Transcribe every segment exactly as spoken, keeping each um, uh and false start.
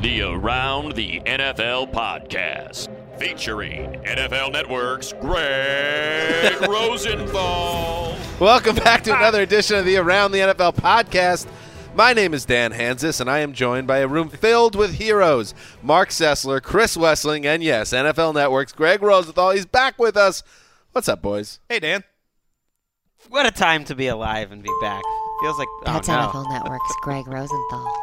The Around the N F L podcast, featuring N F L Network's Greg Rosenthal. Welcome back to another edition of the Around the N F L podcast. My name is Dan Hansis, and I am joined by a room filled with heroes. Mark Sessler, Chris Wessling, and yes, N F L Network's Greg Rosenthal. He's back with us. What's up, boys? Hey, Dan. What a time to be alive and be back. Feels like, oh, That's no. N F L Network's Greg Rosenthal.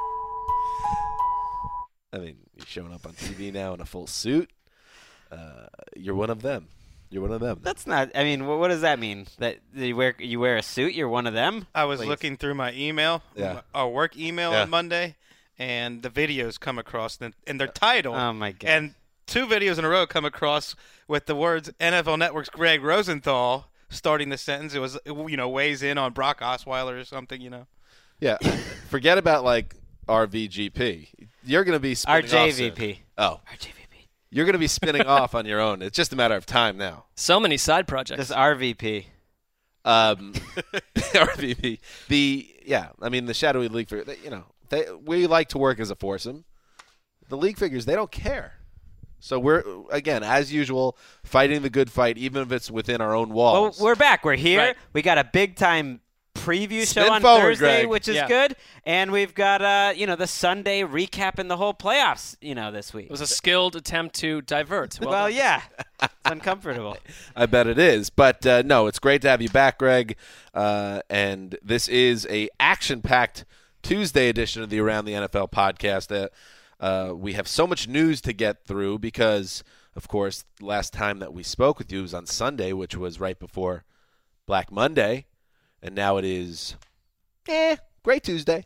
I mean, you're showing up on T V now in a full suit. Uh, you're one of them. You're one of them. That's not, I mean, what, what does that mean? That you wear you wear a suit, you're one of them? I was Please. looking through my email, Yeah. our work email Yeah. on Monday, and the videos come across, and and their title. Oh, my God. And two videos in a row come across with the words N F L Network's Greg Rosenthal starting the sentence. It was, you know, weighs in on Brock Osweiler or something, you know. Yeah. Forget about, like, R V G P. You're going to be spinning R J off soon. V P. Oh. R J V P. You're going to be spinning off on your own. It's just a matter of time now. So many side projects. Just R V P. Um, R V P. The yeah, I mean the shadowy league figure. They, you know, they we like to work as a foursome. The league figures, they don't care. So we're again, as usual, fighting the good fight, even if it's within our own Well, walls. we're back. We're here. Right. We got a big time preview Spin show on forward, Thursday, Greg. which is Yeah. good. And we've got, uh, you know, the Sunday recapping the whole playoffs, you know, this week. It was a skilled attempt to divert. Well, well, done. yeah. It's uncomfortable. I bet it is. But uh, no, it's great to have you back, Greg. Uh, and this is a action-packed Tuesday edition of the Around the N F L podcast. Uh, uh, we have so much news to get through because, of course, last time that we spoke with you was on Sunday, which was right before Black Monday. And now it is, eh, Great Tuesday.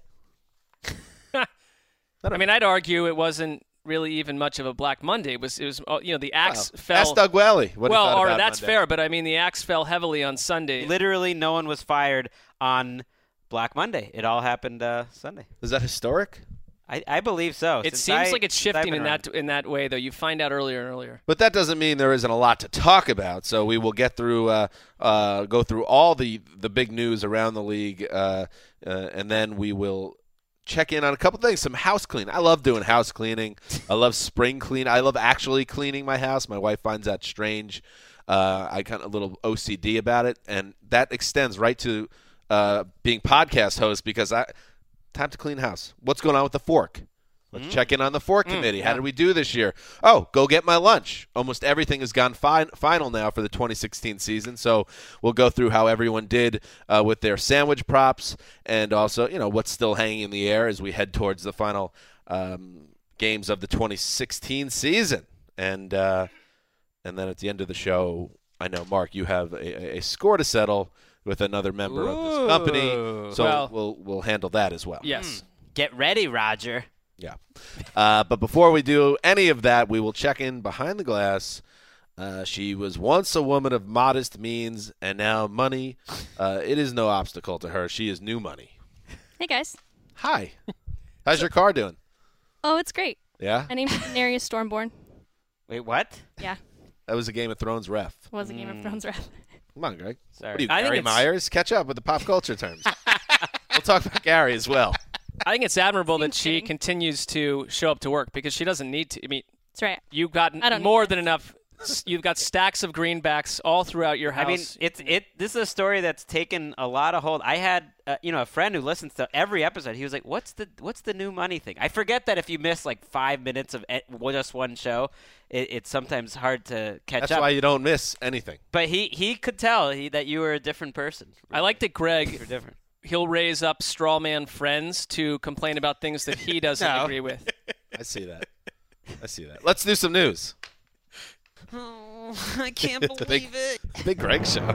I mean, I'd argue it wasn't really even much of a Black Monday. It was, it was, uh, you know, the axe Wow. fell. Ask Doug Whaley what he well, thought or about that's Monday. fair, but I mean, the axe fell heavily on Sunday. Literally, no one was fired on Black Monday. It all happened uh, Sunday. Is that historic? I, I believe so. It Since seems I- like it's since I've shifting been in around. that in that way, though. You find out earlier and earlier. But that doesn't mean there isn't a lot to talk about. So we will get through, uh, uh, go through all the, the big news around the league, uh, uh, and then we will check in on a couple things. Some house cleaning. I love doing house cleaning. I love spring clean. I love actually cleaning my house. My wife finds that strange. Uh, I kind of a little O C D about it, and that extends right to uh, being podcast host because I time to clean house. What's going on with the fork? Let's check in on the fork committee. How did we do this year? Oh, go get my lunch. Almost everything has gone fin- final now for the twenty sixteen season. So we'll go through how everyone did uh, with their sandwich props and also, you know, what's still hanging in the air as we head towards the final um, games of the twenty sixteen season. And uh, and then at the end of the show, I know, Mark, you have a, a score to settle with another member of this company. So Well- we'll we'll handle that as well. Yes. Get ready, Roger. Yeah. Uh, but before we do any of that, we will check in behind the glass. Uh, she was once a woman of modest means, and now money. Uh, it is no obstacle to her. She is new money. Hey, guys. Hi. How's your car doing? Oh, it's great. Yeah? My name's Daenerys Stormborn. Wait, what? Yeah, That was a Game of Thrones ref. was a Game of Thrones ref. Come on, Greg. Sorry. What are you, I think Gary it's- Myers? Catch up with the pop culture terms. We'll talk about Gary as well. I think it's admirable that she Interesting. continues to show up to work because she doesn't need to. I mean, That's right. you've got I don't more need than enough. You've got stacks of greenbacks all throughout your house. I mean, it's it. This is a story that's taken a lot of hold. I had, uh, you know, a friend who listens to every episode. He was like, "What's the what's the new money thing?" I forget that if you miss like five minutes of e- just one show, it, it's sometimes hard to catch That's up. why you don't miss anything. But he he could tell he, that you were a different person. I like that Greg. You're different. He'll raise up strawman friends to complain about things that he doesn't No. agree with. I see that. I see that. Let's do some news. Oh, I can't It's a big- believe it. Big Greg show.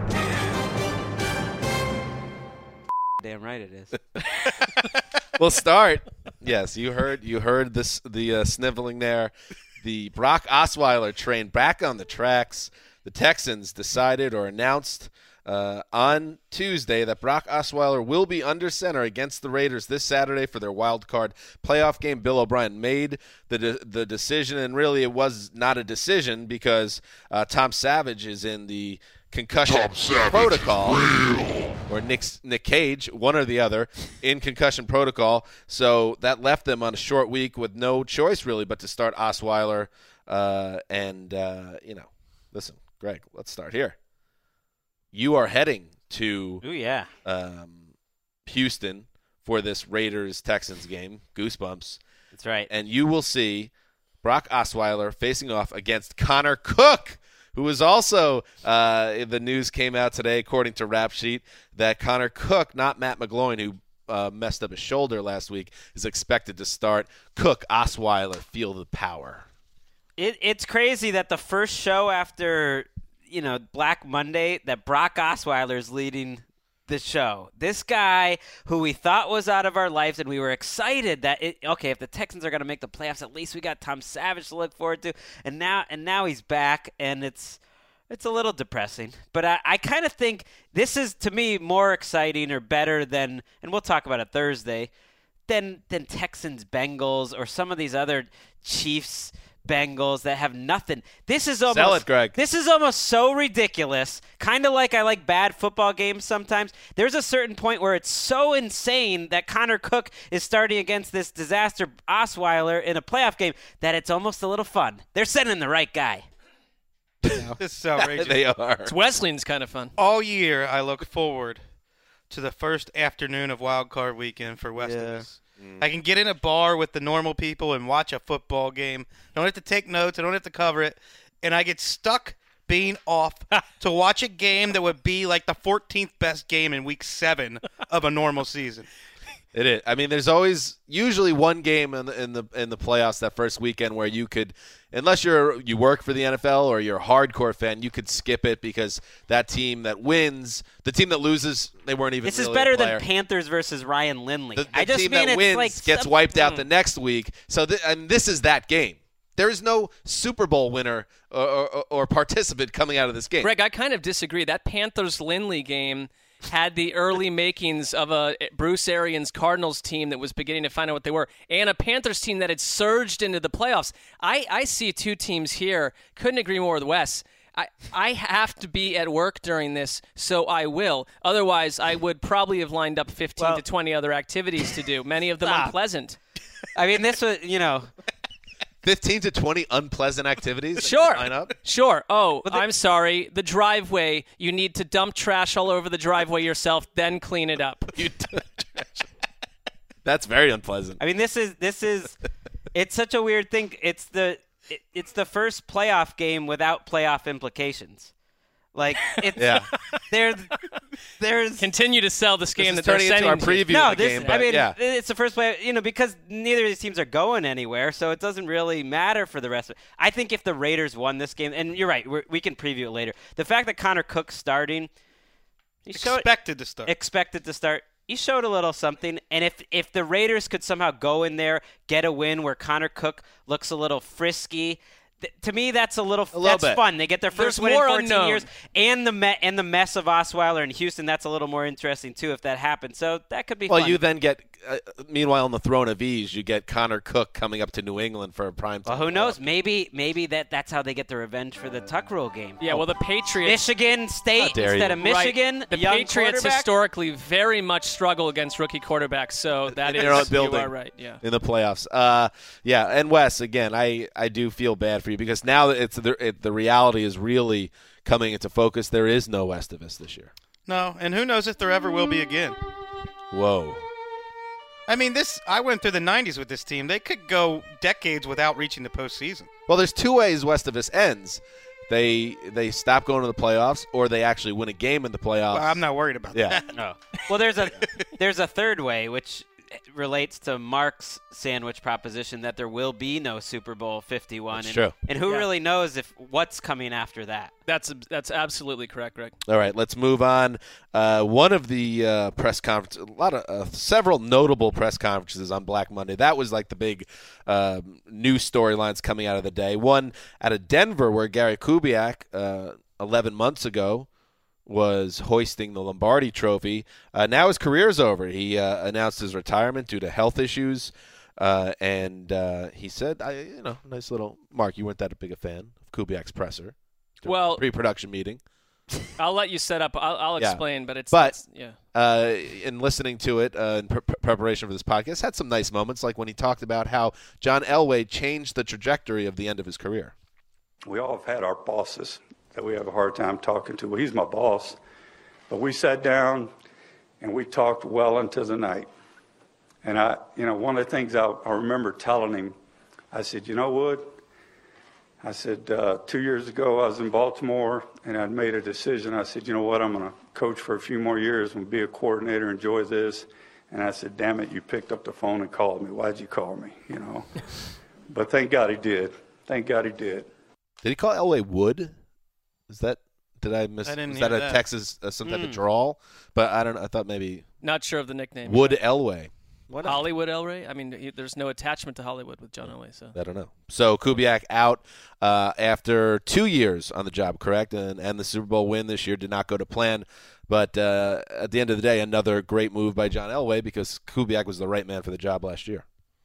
Damn right it is. We'll start. Yes, you heard you heard this the uh, sniveling there. The Brock Osweiler train back on the tracks. The Texans decided or announced uh, on Tuesday that Brock Osweiler will be under center against the Raiders this Saturday for their wild card playoff game. Bill O'Brien made the de- the decision, and really it was not a decision because uh, Tom Savage is in the concussion protocol, or Nick, Nick Cage, one or the other, in concussion protocol. So that left them on a short week with no choice really but to start Osweiler. Uh, and, uh, you know, listen, Greg, let's start here. You are heading to Ooh, yeah. um, Houston for this Raiders-Texans game, Goosebumps. That's right. And you will see Brock Osweiler facing off against Connor Cook, who is also, uh, the news came out today, according to Rap Sheet, that Connor Cook, not Matt McGloin, who uh, messed up his shoulder last week, is expected to start. Cook, Osweiler, feel the power. It, it's crazy that the first show after, you know, Black Monday, that Brock Osweiler is leading the show. This guy who we thought was out of our lives, and we were excited that it, okay, if the Texans are going to make the playoffs, at least we got Tom Savage to look forward to. And now, and now he's back, and it's it's a little depressing. But I, I kind of think this is, to me, more exciting or better than, and we'll talk about it Thursday, than than Texans Bengals or some of these other Chiefs Bengals that have nothing. This is almost Sell it, Greg. This is almost so ridiculous. Kind of like I like bad football games sometimes. There's a certain point where it's so insane that Connor Cook is starting against this disaster Osweiler in a playoff game that it's almost a little fun. They're sending the right guy. This is outrageous. They are. It's Wesleyan's kind of fun. All year, I look forward to the first afternoon of Wild Card Weekend for West of us. Mm. I can get in a bar with the normal people and watch a football game. I don't have to take notes. I don't have to cover it. And I get stuck being off to watch a game that would be like the fourteenth best game in week seven of a normal season. It is. I mean, there's always usually one game in the in the in the playoffs that first weekend where you could, unless you're you work for the N F L or you're a hardcore fan, you could skip it because that team that wins, the team that loses, they weren't even. This really is better a player. than Panthers versus Ryan Lindley. The, the I just team mean that it's wins like gets some- wiped out mm. the next week. So, th- and this is that game. There is no Super Bowl winner or, or, or participant coming out of this game. Greg, I kind of disagree. That Panthers-Lindley game had the early makings of a Bruce Arians Cardinals team that was beginning to find out what they were, and a Panthers team that had surged into the playoffs. I, I see two teams here. Couldn't agree more with Wes. I, I have to be at work during this, so I will. Otherwise, I would probably have lined up fifteen Well- to twenty other activities to do, many of them Stop. unpleasant. I mean, this was, you know, fifteen to twenty unpleasant activities. that Sure. you Line up. Sure. Oh, the- I'm sorry. The driveway. You need to dump trash all over the driveway yourself, then clean it up. You do- That's very unpleasant. I mean, this is this is it's such a weird thing. It's the it, it's the first playoff game without playoff implications. Like it's Yeah. there's there's Continue to sell this game This is that they're turning into sending our to preview no. of the This game. I But mean, yeah. it's the first play. You know, because neither of these teams are going anywhere, so it doesn't really matter for the rest of it. I think if the Raiders won this game, and you're right, we're, we can preview it later. The fact that Connor Cook's starting, he showed Expected to start. expected to start. He showed a little something, and if if the Raiders could somehow go in there, get a win where Connor Cook looks a little frisky, th- to me that's a little, A little that's bit. fun. They get their first There's win in more fourteen unknown. years, and the me- and the mess of Osweiler in Houston. That's a little more interesting too if that happens. So that could be Well, fun. you then get, uh, meanwhile, on the throne of ease, you get Connor Cook coming up to New England for a prime time. well, who knows? Maybe maybe that that's how they get the revenge for the Tuck Rule game. Yeah, well, the Patriots. Michigan State dare instead you. of Michigan. Right. The young Patriots quarterback. historically very much struggle against rookie quarterbacks, so that In is their own you building. are right. Yeah. in the playoffs. Uh, yeah, and Wes, again, I, I do feel bad for you because now that it's the, it, the reality is really coming into focus. There is no Estivus this year. No, and who knows if there ever will be again. Whoa. I mean, this. I went through the nineties with this team. They could go decades without reaching the postseason. Well, there's two ways Estivus ends. They they stop going to the playoffs, or they actually win a game in the playoffs. Well, I'm not worried about Yeah. that. No. Well, there's a there's a third way, which relates to Mark's sandwich proposition that there will be no Super Bowl fifty-one. That's and, true. And who Yeah. really knows if what's coming after that? That's that's absolutely correct, Greg. All right, let's move on. Uh, one of the uh, press conference, a lot of uh, several notable press conferences on Black Monday. That was like the big uh, news storylines coming out of the day. One out of Denver, where Gary Kubiak, uh, eleven months ago, was hoisting the Lombardi Trophy. Uh, now his career's over. He uh, announced his retirement due to health issues, uh, and uh, he said, "I, you know, nice little Mark. You weren't that big a fan of Kubiak's presser, Well- pre-production meeting." I'll let you set up. I'll, I'll Yeah. explain, but it's, But- it's yeah. uh, in listening to it uh, in pre- preparation for this podcast, had some nice moments, like when he talked about how John Elway changed the trajectory of the end of his career. We all have had our bosses that we have a hard time talking to. Well, he's my boss. But we sat down and we talked well into the night. And I, you know, one of the things I, I remember telling him, I said, you know, Wood, I said, uh, two years ago I was in Baltimore and I'd made a decision. I said, you know what, I'm going to coach for a few more years and be a coordinator, enjoy this. And I said, damn it, you picked up the phone and called me. Why'd you call me, you know? But thank God he did. Thank God he did. Did he call Elway Wood? Is that did I miss? I didn't is hear that a that. Texas uh, some type Mm. of drawl? But I don't. know. I thought maybe Not sure of the nickname. Wood Elway. What a- Hollywood Elway? I mean, he, there's no attachment to Hollywood with John Elway, so. I don't know. So Kubiak out uh, after two years on the job, correct? And and the Super Bowl win this year did not go to plan. But uh, at the end of the day, another great move by John Elway because Kubiak was the right man for the job last year.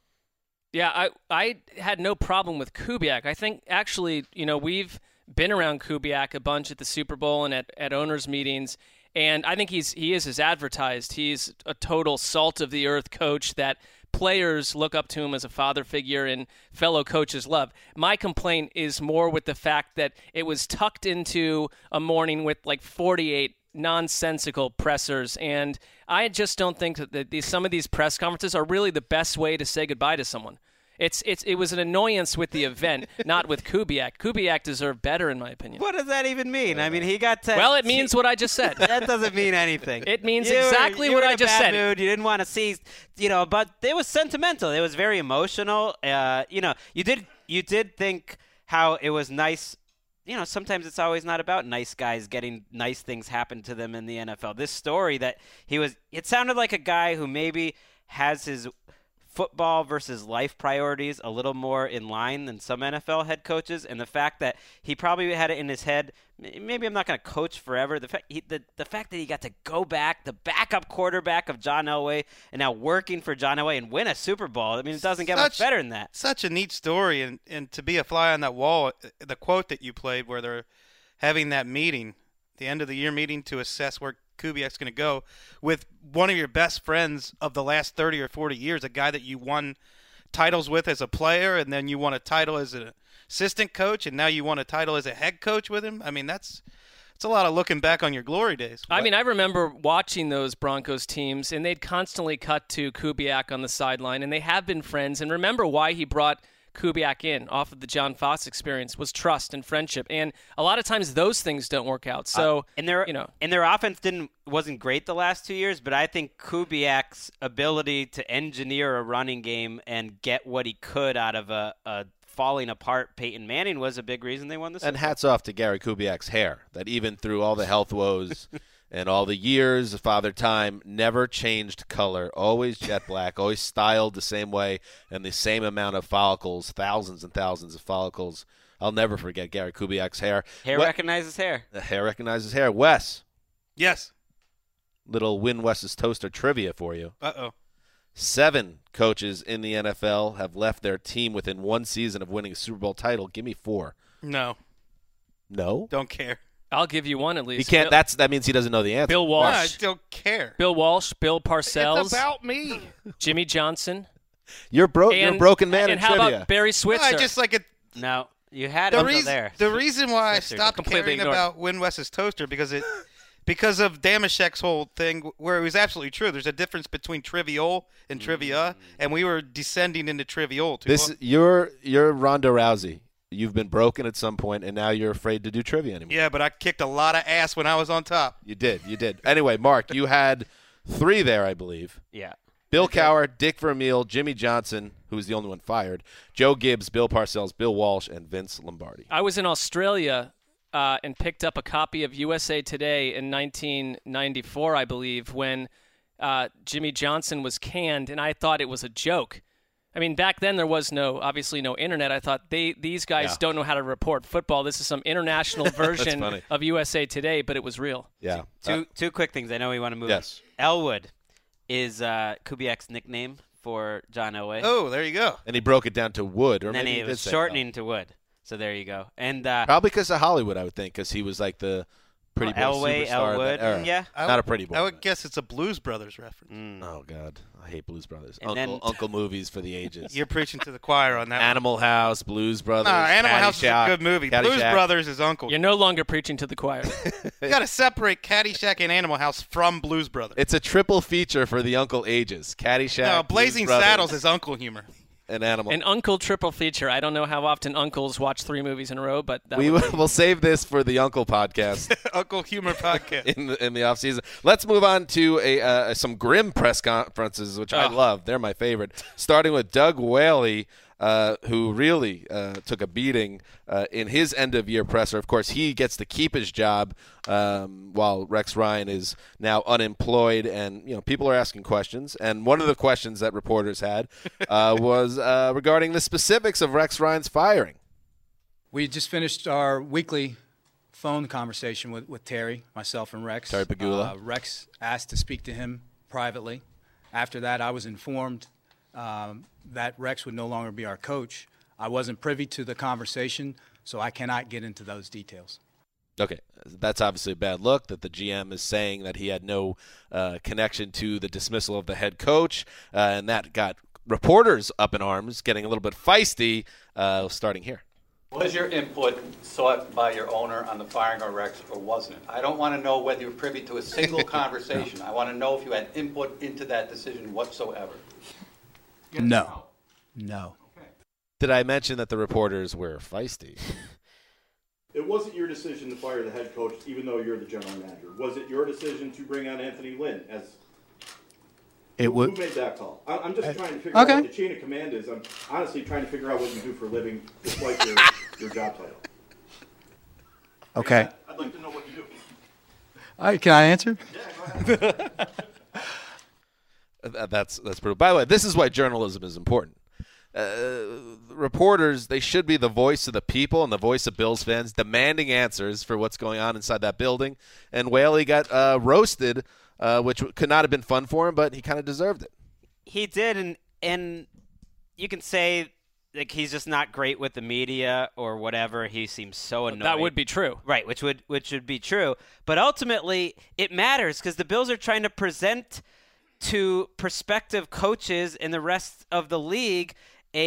Yeah, I I had no problem with Kubiak. I think actually, you know, we've been around Kubiak a bunch at the Super Bowl and at, at owners' meetings, and I think he's he is as advertised. He's a total salt of the earth coach that players look up to him as a father figure and fellow coaches love. My complaint is more with the fact that it was tucked into a morning with like forty-eight nonsensical pressers, and I just don't think that these, some of these press conferences are really the best way to say goodbye to someone. It's it's it was an annoyance with the event, not with Kubiak. Kubiak deserved better, in my opinion. What does that even mean? I mean, he got to. Well, it means what I just said. That doesn't mean anything. It means You were- exactly you what were in I a just bad said. Mood. You didn't want to see, you know, but it was sentimental. It was very emotional. Uh, you know, you did you did think how it was nice. You know, sometimes it's always not about nice guys getting nice things happen to them in the N F L. This story that he was, it sounded like a guy who maybe has his football versus life priorities a little more in line than some N F L head coaches, and the fact that he probably had it in his head, maybe I'm not going to coach forever. The fact he, the, the fact that he got to go back, the backup quarterback of John Elway, and now working for John Elway and win a Super Bowl. I mean, it doesn't get much Such- better than that. Such a neat story, and, and to be a fly on that wall, the quote that you played where they're having that meeting, the end of the year meeting to assess where Kubiak's going to go with one of your best friends of the last thirty or forty years, a guy that you won titles with as a player, and then you won a title as an assistant coach, and now you won a title as a head coach with him. I mean, that's it's a lot of looking back on your glory days. I mean, I remember watching those Broncos teams, and they'd constantly cut to Kubiak on the sideline, and they have been friends. And remember why he brought Kubiak in off of the John Foss experience was trust and friendship. And a lot of times those things don't work out. So, Uh, and their you know, and their offense didn't wasn't great the last two years, but I think Kubiak's ability to engineer a running game and get what he could out of a, a falling apart Peyton Manning was a big reason they won the Super And Bowl. hats off to Gary Kubiak's hair, that even through all the health woes and all the years of Father Time, never changed color, always jet black, always styled the same way, and the same amount of follicles, thousands and thousands of follicles. I'll never forget Gary Kubiak's hair. Hair What- recognizes hair. The hair recognizes hair. Wes, yes. little Win Wes's toaster trivia for you. Uh-oh. Seven coaches in the N F L have left their team within one season of winning a Super Bowl title. Give me four. No, No? don't care. I'll give you one at least. He can't. Bill, That's That means he doesn't know the answer. Bill No, I Walsh, don't care. Bill Walsh, Bill Parcells, It's about me. Jimmy Johnson, You're, bro- you're a and broken man and in how trivia. about Barry No, Switzer? I just like it. No, you had it The until reason, there. the reason why I Switzer stopped completely caring ignored. about Win Wes's toaster because it because of Damashek's whole thing where it was absolutely true. There's a difference between trivial and trivia, and we were descending into trivial. Too. This you're you're Ronda Rousey. You've been broken at some point, and now you're afraid to do trivia anymore. Yeah, but I kicked a lot of ass when I was on top. You did. You did. Anyway, Mark, you had three there, I believe. Yeah. Bill Cowher, Dick Vermeil, Jimmy Johnson, who was the only one fired, Joe Gibbs, Bill Parcells, Bill Walsh, and Vince Lombardi. I was in Australia uh, and picked up a copy of U S A Today in nineteen ninety-four, I believe, when uh, Jimmy Johnson was canned, and I thought it was a joke. I mean, back then there was no, obviously no internet. I thought they these guys Yeah. don't know how to report football. This is some international version funny. of U S A Today, but it was real. Yeah. Two Uh, two quick things. I know we want to move. Yes. Elwood is uh, Kubiak's nickname for John Elway. Oh, there you go. and he broke it down to Wood, or and then maybe he he was did say shortening to Wood. So there you go. And uh, Probably because of Hollywood, I would think, because he was like the Pretty boy Elway, superstar of Elwood, that era. yeah. I Not would- a pretty boy. I would guess it's a Blues Brothers reference. Mm. Oh God, I hate Blues Brothers. And Uncle then- Uncle movies for the ages. You're preaching to the choir on that. Animal House, Blues one. Brothers. No, Animal House is a Caddyshack, good movie. Caddyshack. Blues Brothers is Uncle. You're no longer preaching to the choir. You got to separate Caddyshack and Animal House from Blues Brothers. It's a triple feature for the Uncle ages. Caddyshack, no, Blues Blazing Brothers, Saddles is Uncle humor. and Animal. An uncle triple feature. I don't know how often uncles watch three movies in a row, but that we would will be- we'll save this for the Uncle podcast Uncle Humor Podcast. in the in the off season. Let's move on to a uh, some grim press conferences, which I Oh. love. They're my favorite. Starting with Doug Whaley, uh, who really uh, took a beating uh, in his end of year presser. Of course, he gets to keep his job um, while Rex Ryan is now unemployed, and you know people are asking questions. And one of the questions that reporters had uh, was uh, regarding the specifics of Rex Ryan's firing. We just finished our weekly phone conversation with, with Terry, myself, and Rex. Terry Pegula. Uh, Rex asked to speak to him privately. After that, I was informed um, that Rex would no longer be our coach. I wasn't privy to the conversation, so I cannot get into those details. Okay, that's obviously a bad look that the G M is saying that he had no uh, connection to the dismissal of the head coach, uh, and that got reporters up in arms, getting a little bit feisty, uh, starting here. Was your input sought by your owner on the firing of Rex, or wasn't it? I don't want to know whether you were privy to a single conversation. I want to know if you had input into that decision whatsoever. No. No. Did I mention that the reporters were feisty? It wasn't your decision to fire the head coach, even though you're the general manager. Was it your decision to bring on Anthony Lynn? As It who, would. who made that call? I, I'm just I- trying to figure okay. out what the chain of command is. I'm honestly trying to figure out what you do for a living, despite your, your job title. Okay. I'd like to know what you do. All right, can I answer? Yeah, go ahead. Uh, That's that's brutal. By the way, this is why journalism is important. Uh, reporters, they should be the voice of the people and the voice of Bills fans, demanding answers for what's going on inside that building. And Whaley got uh, roasted, uh, which could not have been fun for him, but he kind of deserved it. He did, and and you can say like he's just not great with the media or whatever. He seems so annoyed. that would be true. Right, which would which would be true. But ultimately, it matters because the Bills are trying to present to prospective coaches and the rest of the league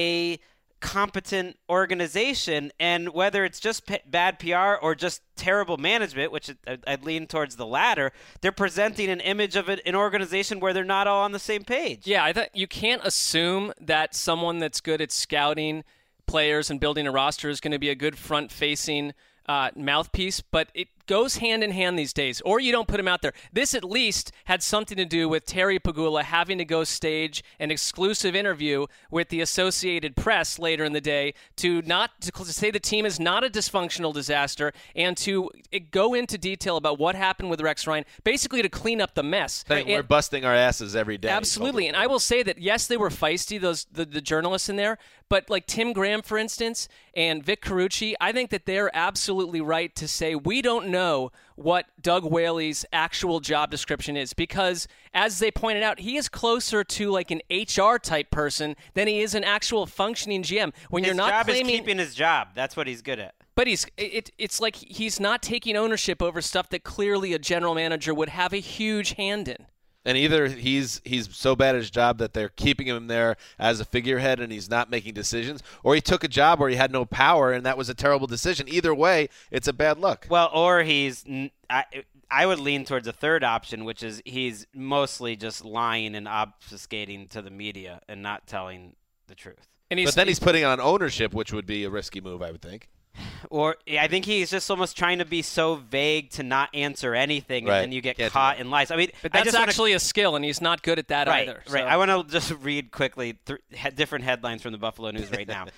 a competent organization, and whether it's just p- bad P R or just terrible management, which I- I'd lean towards the latter, they're presenting an image of it, an organization where they're not all on the same page. Yeah, I thought you can't assume that someone that's good at scouting players and building a roster is going to be a good front-facing uh, mouthpiece, but it goes hand in hand these days, or you don't put him out there. This at least had something to do with Terry Pegula having to go stage an exclusive interview with the Associated Press later in the day to not to say the team is not a dysfunctional disaster and to go into detail about what happened with Rex Ryan, basically to clean up the mess. Saying we're And- busting our asses every day. Absolutely, and I will say that yes, they were feisty, those the, the journalists in there. But like Tim Graham, for instance, and Vic Carucci, I think that they're absolutely right to say we don't know what Doug Whaley's actual job description is because, as they pointed out, he is closer to like an H R type person than he is an actual functioning G M. When his you're not job claiming, is keeping his job. That's what he's good at. but he's it, it's like he's not taking ownership over stuff that clearly a general manager would have a huge hand in. And either he's he's so bad at his job that they're keeping him there as a figurehead and he's not making decisions, or he took a job where he had no power and that was a terrible decision. Either way, it's a bad look. Well, or he's I, I would lean towards a third option, which is he's mostly just lying and obfuscating to the media and not telling the truth. And he's, but then he's putting on ownership, which would be a risky move, I would think. Or I think he's just almost trying to be so vague to not answer anything, Right. and then you get Can't do caught that. in lies. I mean, But I that's just wanna- actually a skill, and he's not good at that right, either. right. so. I want to just read quickly th- he- different headlines from the Buffalo News right now.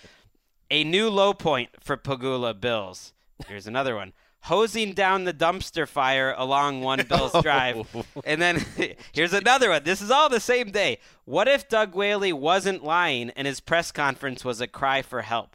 A new low point for Pegula Bills. Here's another one. Hosing down the dumpster fire along one Bills drive. And then here's another one. This is all the same day. What if Doug Whaley wasn't lying and his press conference was a cry for help?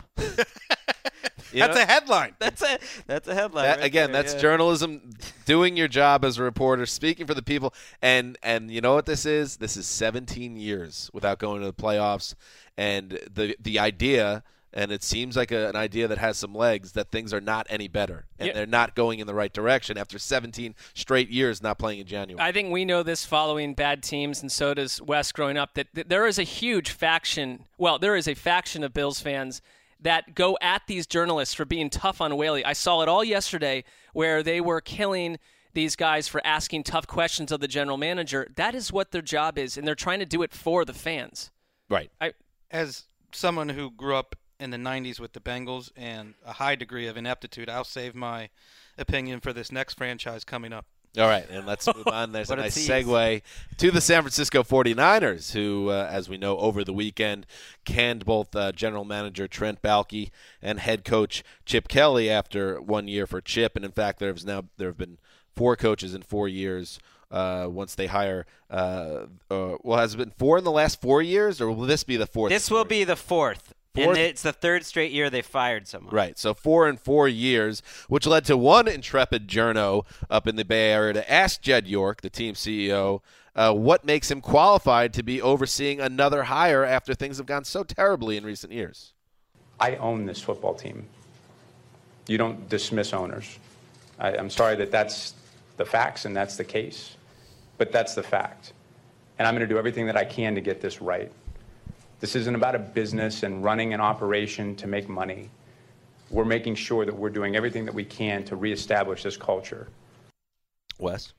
You That's know? a headline. That's a that's a headline. That- right again, there, that's yeah. journalism, doing your job as a reporter, speaking for the people. And and you know what this is? This is seventeen years without going to the playoffs. And the the idea, and it seems like a, an idea that has some legs, that things are not any better, and Yeah. they're not going in the right direction after seventeen straight years not playing in January. I think we know this following bad teams, and so does Wes growing up, that th- there is a huge faction, well, there is a faction of Bills fans that go at these journalists for being tough on Whaley. I saw it all yesterday where they were killing these guys for asking tough questions of the general manager. That is what their job is, and they're trying to do it for the fans. Right. I, As someone who grew up in the nineties with the Bengals and a high degree of ineptitude, I'll save my opinion for this next franchise coming up. All right, and let's move on. There's a What a nice tease. segue to the San Francisco forty-niners, who, uh, as we know, over the weekend canned both uh, general manager Trent Baalke and head coach Chip Kelly after one year for Chip. And, in fact, there's now there have been four coaches in four years uh, once they hire uh, – uh, well, has it been four in the last four years, or will this be the fourth? This will be the fourth. Fourth? And it's the third straight year they fired someone. Right, so four in four years, which led to one intrepid journo up in the Bay Area to ask Jed York, the team C E O, uh, what makes him qualified to be overseeing another hire after things have gone so terribly in recent years. I own this football team. You don't dismiss owners. I, I'm sorry that that's the facts and that's the case, but that's the fact. And I'm going to do everything that I can to get this right. This isn't about a business and running an operation to make money. We're making sure that we're doing everything that we can to reestablish this culture. Wes?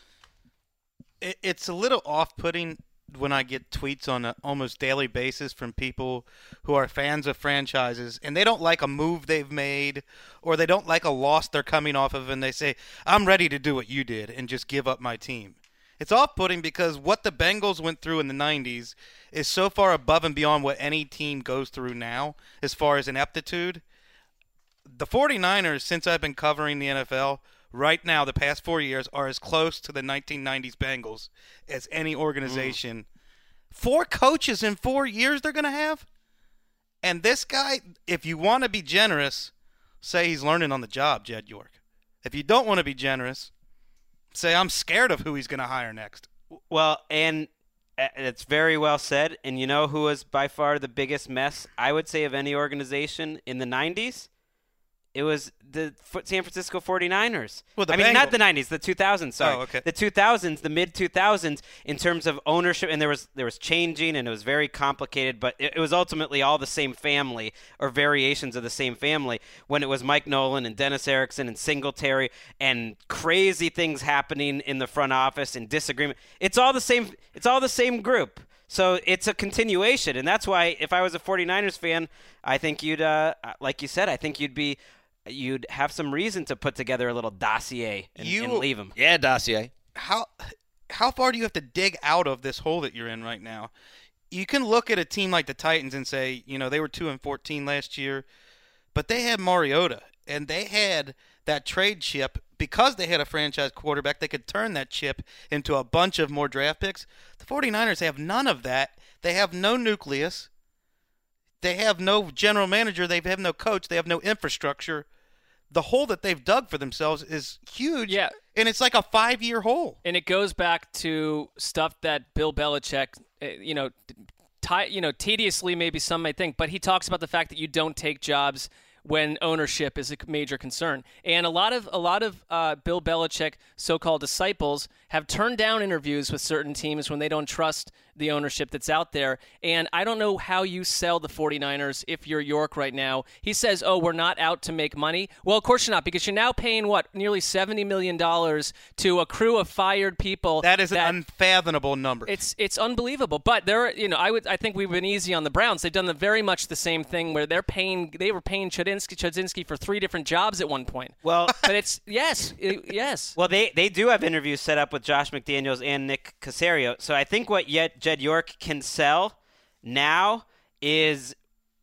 It, it's a little off-putting when I get tweets on an almost daily basis from people who are fans of franchises, and they don't like a move they've made, or they don't like a loss they're coming off of, and they say, I'm ready to do what you did and just give up my team. It's off-putting because what the Bengals went through in the nineties is so far above and beyond what any team goes through now as far as ineptitude. The forty-niners, since I've been covering the N F L, right now, the past four years, are as close to the nineteen nineties Bengals as any organization. Mm. Four coaches in four years they're going to have? And this guy, if you want to be generous, say he's learning on the job, Jed York. If you don't want to be generous, say I'm scared of who he's going to hire next. Well, and it's very well said. And you know who was by far the biggest mess, I would say, of any organization in the nineties? It was the San Francisco forty-niners. Well, the I mean, Bengals. not the nineties, the two thousands, sorry. Oh, okay. The two thousands, the mid two thousands, in terms of ownership, and there was there was changing, and it was very complicated, but it, it was ultimately all the same family, or variations of the same family, when it was Mike Nolan and Dennis Erickson and Singletary, and crazy things happening in the front office and disagreement. It's all the same, it's all the same group. So it's a continuation, and that's why if I was a forty-niners fan, I think you'd, uh, like you said, I think you'd be – you'd have some reason to put together a little dossier and, You- and leave them. Yeah, dossier. How how far do you have to dig out of this hole that you're in right now? You can look at a team like the Titans and say, you know, they were two and fourteen last year, but they had Mariota, and they had that trade chip because they had a franchise quarterback. They could turn that chip into a bunch of more draft picks. The forty-niners have none of that. They have no nucleus. They have no general manager. They have no coach. They have no infrastructure. The hole that they've dug for themselves is huge. Yeah. And it's like a five-year hole. And it goes back to stuff that Bill Belichick, uh, you know, ti- you know, tediously maybe some may think, but he talks about the fact that you don't take jobs when ownership is a major concern. And a lot of a lot of uh, Bill Belichick so-called disciples have turned down interviews with certain teams when they don't trust the ownership that's out there. And I don't know how you sell the forty-niners if you're York right now. He says, oh, we're not out to make money. Well, of course you're not, because you're now paying, what, nearly seventy million dollars to a crew of fired people. That is an unfathomable number. It's it's unbelievable. But there, you know, I would I think we've been easy on the Browns. They've done the very much the same thing where they're paying. They were paying Chudzinski, Chudzinski for three different jobs at one point. Well, but it's yes, it, yes. Well, they they do have interviews set up with Josh McDaniels and Nick Caserio. So I think what yet Jed York can sell now is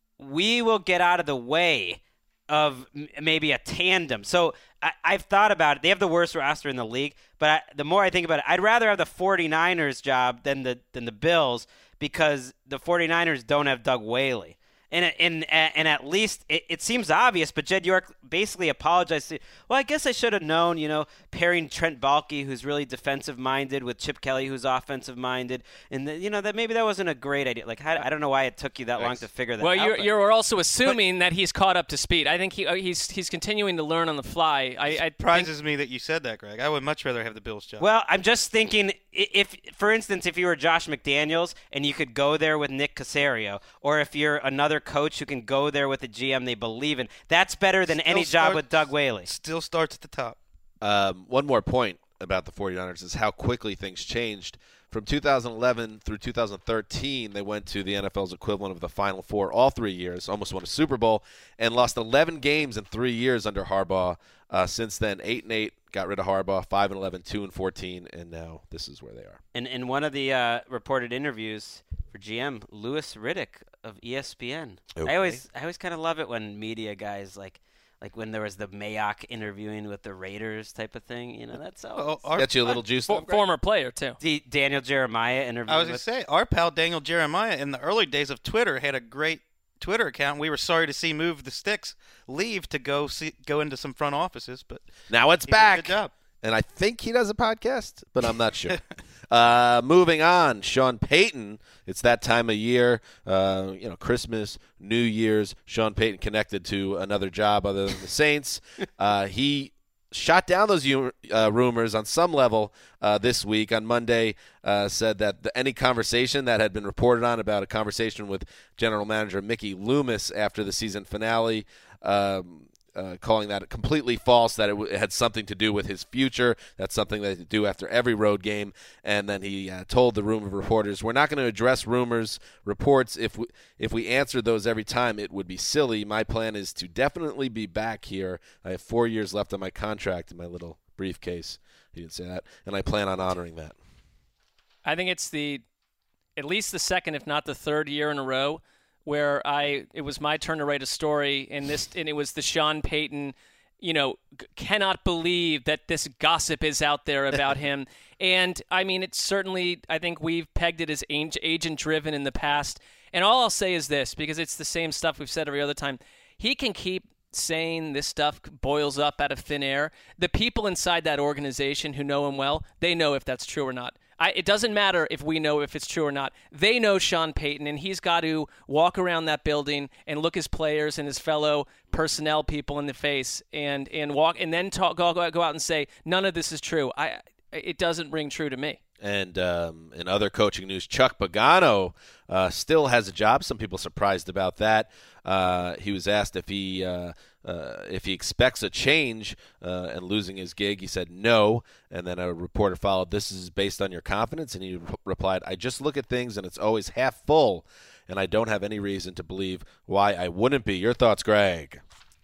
we will get out of the way of m- maybe a tandem. So I, I've thought about it. They have the worst roster in the league, but I, the more I think about it, I'd rather have the forty-niners job than the than the Bills, because the forty-niners don't have Doug Whaley. And and and at least it, it seems obvious, but Jed York basically apologized. To, well, I guess I should have known, you know, pairing Trent Baalke, who's really defensive-minded, with Chip Kelly, who's offensive-minded, and the, you know that maybe that wasn't a great idea. Like I, I don't know why it took you that long to figure that well, out. Well, you're but, you're also assuming but, that he's caught up to speed. I think he uh, he's he's continuing to learn on the fly. I, I surprises think, me that you said that, Greg. I would much rather have the Bills job. Well, I'm just thinking if, for instance, if you were Josh McDaniels and you could go there with Nick Caserio, or if you're another coach who can go there with a G M they believe in, that's better than Still any start, job with Doug Whaley. Still starts at the top. Um, one more point about the 49ers is how quickly things changed. From two thousand eleven through two thousand thirteen, they went to the N F L's equivalent of the Final Four all three years, almost won a Super Bowl, and lost eleven games in three years under Harbaugh. Uh, since then, eight and eight, got rid of Harbaugh, five and eleven, two and fourteen, and now this is where they are. In in one of the uh, reported interviews for G M, Louis Riddick of E S P N. Okay. I always I always kind of love it when media guys like. Like when there was the Mayock interviewing with the Raiders type of thing, you know, that's all. Oh, Get you a little juice. For, former player, too. D- Daniel Jeremiah interviewing I was going with to say, our pal Daniel Jeremiah in the early days of Twitter had a great Twitter account. We were sorry to see Move the Sticks leave to go see, go into some front offices, but now it's he did a back. Good job. And I think he does a podcast, but I'm not sure. uh, moving on, Sean Payton. It's that time of year, uh, you know, Christmas, New Year's. Sean Payton connected to another job other than the Saints. Uh, he shot down those uh, rumors on some level uh, this week. On Monday, uh, said that the, any conversation that had been reported on about a conversation with general manager Mickey Loomis after the season finale, um, Uh, calling that completely false, that it, w- it had something to do with his future. That's something that they do after every road game. And then he uh, told the room of reporters, we're not going to address rumors, reports. If we, if we answered those every time, it would be silly. My plan is to definitely be back here. I have four years left on my contract in my little briefcase. He didn't say that. And I plan on honoring that. I think it's the at least the second, if not the third year in a row where I it was my turn to write a story, and this and it was the Sean Payton, you know, g- cannot believe that this gossip is out there about him. And I mean, it's certainly, I think we've pegged it as agent driven in the past. And all I'll say is this, because it's the same stuff we've said every other time. He can keep saying this stuff boils up out of thin air. The people inside that organization who know him well, they know if that's true or not. I, it doesn't matter if we know if it's true or not. They know Sean Payton, and he's got to walk around that building and look his players and his fellow personnel people in the face, and and walk and then talk, go go out and say none of this is true. I it doesn't ring true to me. And um, in other coaching news, Chuck Pagano uh, still has a job. Some people surprised about that. Uh, he was asked if he uh, uh, if he expects a change uh, and losing his gig. He said no. And then a reporter followed, "This is based on your confidence?" And he re- replied, "I just look at things and it's always half full, and I don't have any reason to believe why I wouldn't be." Your thoughts, Greg?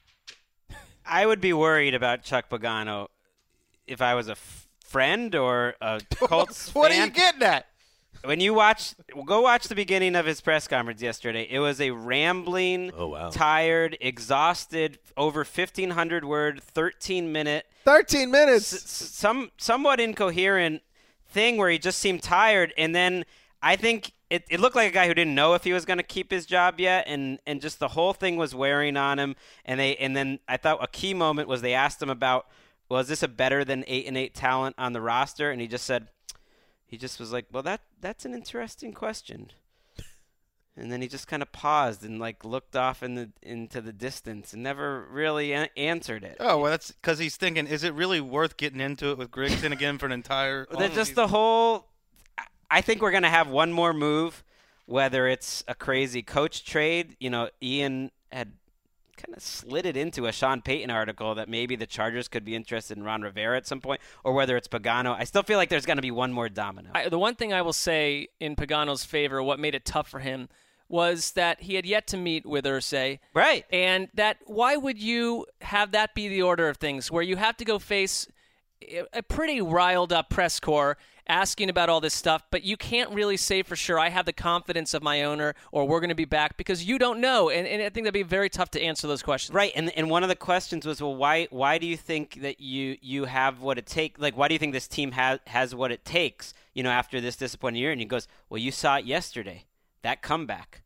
I would be worried about Chuck Pagano if I was a f- friend or a Colts What fan. are you getting at? When you watch, go watch the beginning of his press conference yesterday. It was a rambling, oh, wow. tired, exhausted, over fifteen hundred word, thirteen minute, thirteen minutes, s- some somewhat incoherent thing where he just seemed tired. And then I think it, it looked like a guy who didn't know if he was going to keep his job yet, and, and just the whole thing was wearing on him. And they and then I thought a key moment was they asked him about, well, is this a better than eight and eight talent on the roster? And he just said. He just was like, well, that that's an interesting question. And then he just kind of paused and like looked off in the into the distance and never really a- answered it. Oh, well, that's because he's thinking, is it really worth getting into it with Grigson again for an entire – That's just the whole – I think we're going to have one more move, whether it's a crazy coach trade. You know, Ian had kind of slid it into a Sean Payton article that maybe the Chargers could be interested in Ron Rivera at some point, or whether it's Pagano. I still feel like there's going to be one more domino. I, the one thing I will say in Pagano's favor, what made it tough for him, was that he had yet to meet with Irsay. Right. And that why would you have that be the order of things, where you have to go face a pretty riled up press corps asking about all this stuff, but you can't really say for sure I have the confidence of my owner or we're going to be back, because you don't know. And, and I think that'd be very tough to answer those questions. Right. And and one of the questions was, well, why why do you think that you, you have what it takes? Like, why do you think this team has has what it takes, you know, after this disappointing year? And he goes, well, you saw it yesterday, that comeback.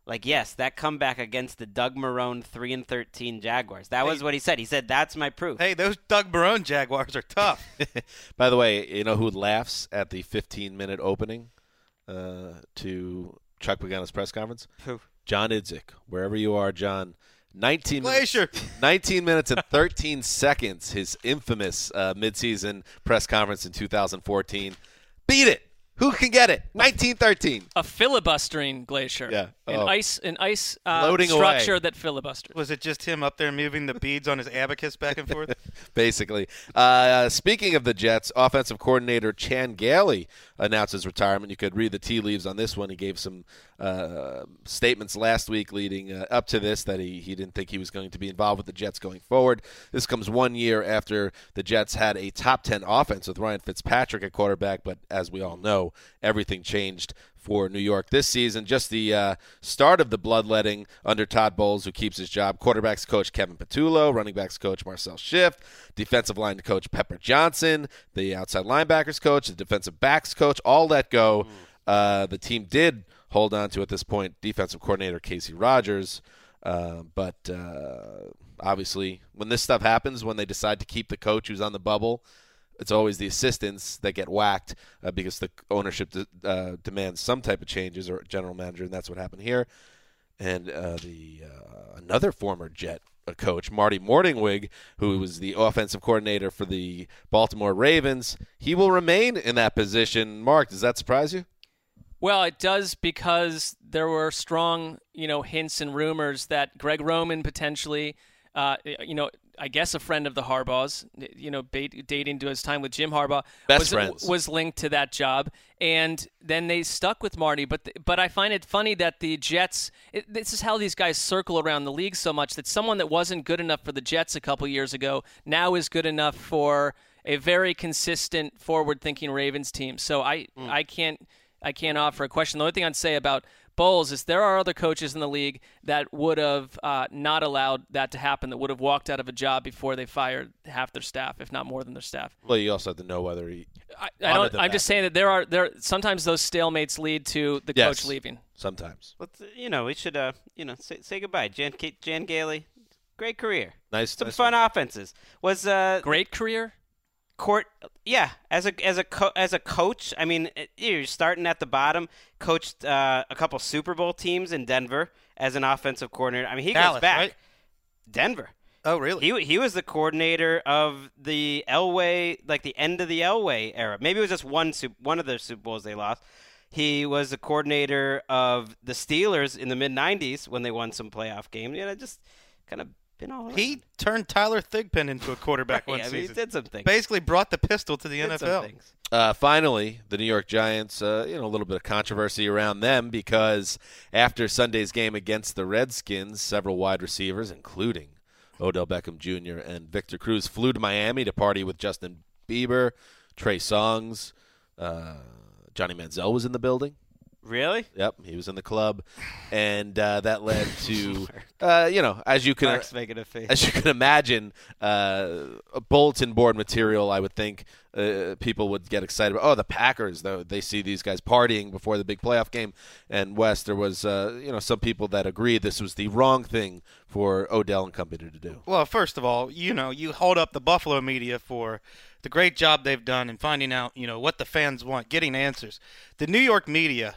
Like, yes, that comeback against the Doug Marrone three and thirteen Jaguars. That was what he said. He said, that's my proof. Hey, those Doug Marrone Jaguars are tough. By the way, you know who laughs at the fifteen-minute opening uh, to Chuck Pagano's press conference? Who? John Idzik. Wherever you are, John. nineteen Glacier. Minutes, nineteen minutes and thirteen seconds, his infamous uh, midseason press conference in two thousand fourteen. Beat it. Who can get it? nineteen thirteen. A filibustering Glacier. Yeah. An Oh. ice, an ice uh, Floating structure away. that filibusters. Was it just him up there moving the beads on his abacus back and forth? Basically. Uh, speaking of the Jets, offensive coordinator Chan Gailey announced his retirement. You could read the tea leaves on this one. He gave some uh, statements last week leading uh, up to this that he, he didn't think he was going to be involved with the Jets going forward. This comes one year after the Jets had a top ten offense with Ryan Fitzpatrick at quarterback, but as we all know, everything changed for New York this season. Just the uh, start of the bloodletting under Todd Bowles, who keeps his job. Quarterbacks coach Kevin Patullo, running backs coach Marcel Schiff, defensive line coach Pepper Johnson, the outside linebackers coach, the defensive backs coach, all let go. Mm. Uh, the team did hold on to, at this point, defensive coordinator Casey Rogers. Uh, but uh, obviously, when this stuff happens, when they decide to keep the coach who's on the bubble, it's always the assistants that get whacked uh, because the ownership de- uh, demands some type of changes, or general manager, and that's what happened here. And uh, the uh, another former Jet uh, coach, Marty Morningwig, who was the offensive coordinator for the Baltimore Ravens, he will remain in that position. Mark, does that surprise you? Well, it does, because there were strong, you know, hints and rumors that Greg Roman potentially, uh, you know, I guess a friend of the Harbaughs, you know, bait, dating to his time with Jim Harbaugh, Best was, friends. was linked to that job. And then they stuck with Marty. But the, but I find it funny that the Jets, it, this is how these guys circle around the league so much, that someone that wasn't good enough for the Jets a couple years ago now is good enough for a very consistent, forward-thinking Ravens team. So I, mm. I can't I can't offer a question. The only thing I'd say about Bowles is there are other coaches in the league that would have uh, not allowed that to happen, that would have walked out of a job before they fired half their staff, if not more than their staff. Well, you also have to know whether he. I, I don't. I'm just saying that there are there sometimes those stalemates lead to the yes, coach leaving. Sometimes. Let's, you know, we should uh, you know say, say goodbye, Jan Jan Gailey. Great career. Nice. Some nice fun one. offenses. Was uh great career. Court, yeah, as a as a co- as a coach, I mean, you're starting at the bottom. Coached uh, a couple Super Bowl teams in Denver as an offensive coordinator. I mean, he Dallas, goes back. Right? Denver. Oh, really? He he was the coordinator of the Elway, like the end of the Elway era. Maybe it was just one one of their Super Bowls they lost. He was the coordinator of the Steelers in the mid nineties when they won some playoff games. You know, just kind of. Been all around. He turned Tyler Thigpen into a quarterback right, one I mean, season. He did some things. Basically brought the pistol to the did N F L. Some things. Uh, finally, the New York Giants, uh, you know, a little bit of controversy around them because after Sunday's game against the Redskins, several wide receivers, including Odell Beckham Junior and Victor Cruz, flew to Miami to party with Justin Bieber, Trey Songz. Uh, Johnny Manziel was in the building. Really? Yep, he was in the club, and uh, that led to, uh, you know, as you can, Mark's making a face. as you can imagine, uh, a bulletin board material. I would think uh, people would get excited about. Oh, the Packers! Though they see these guys partying before the big playoff game, and West, there was, uh, you know, some people that agreed this was the wrong thing for Odell and company to do. Well, first of all, you know, you hold up the Buffalo media for the great job they've done in finding out, you know, what the fans want, getting answers. The New York media,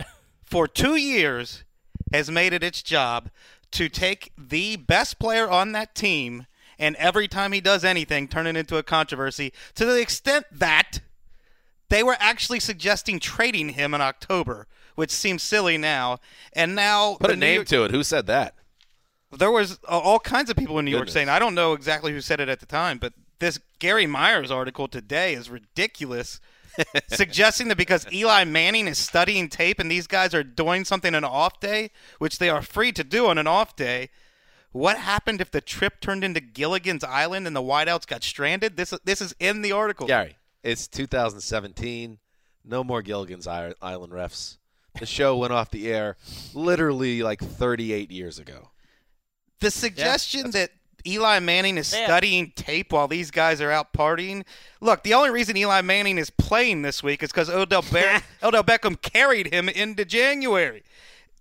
for two years, has made it its job to take the best player on that team and every time he does anything, turn it into a controversy, to the extent that they were actually suggesting trading him in October, which seems silly now. And now Put the a New name York- to it. Who said that? There was uh, all kinds of people in New York Goodness. saying, I don't know exactly who said it at the time, but this Gary Myers article today is ridiculous, suggesting that because Eli Manning is studying tape and these guys are doing something on an off day, which they are free to do on an off day, what happened if the trip turned into Gilligan's Island and the wideouts got stranded? This, this is in the article. Gary, it's two thousand seventeen. No more Gilligan's I- Island refs. The show went off the air literally like thirty-eight years ago. The suggestion that Eli Manning is Yeah. studying tape while these guys are out partying. Look, the only reason Eli Manning is playing this week is because Odell, Be- Odell Beckham carried him into January.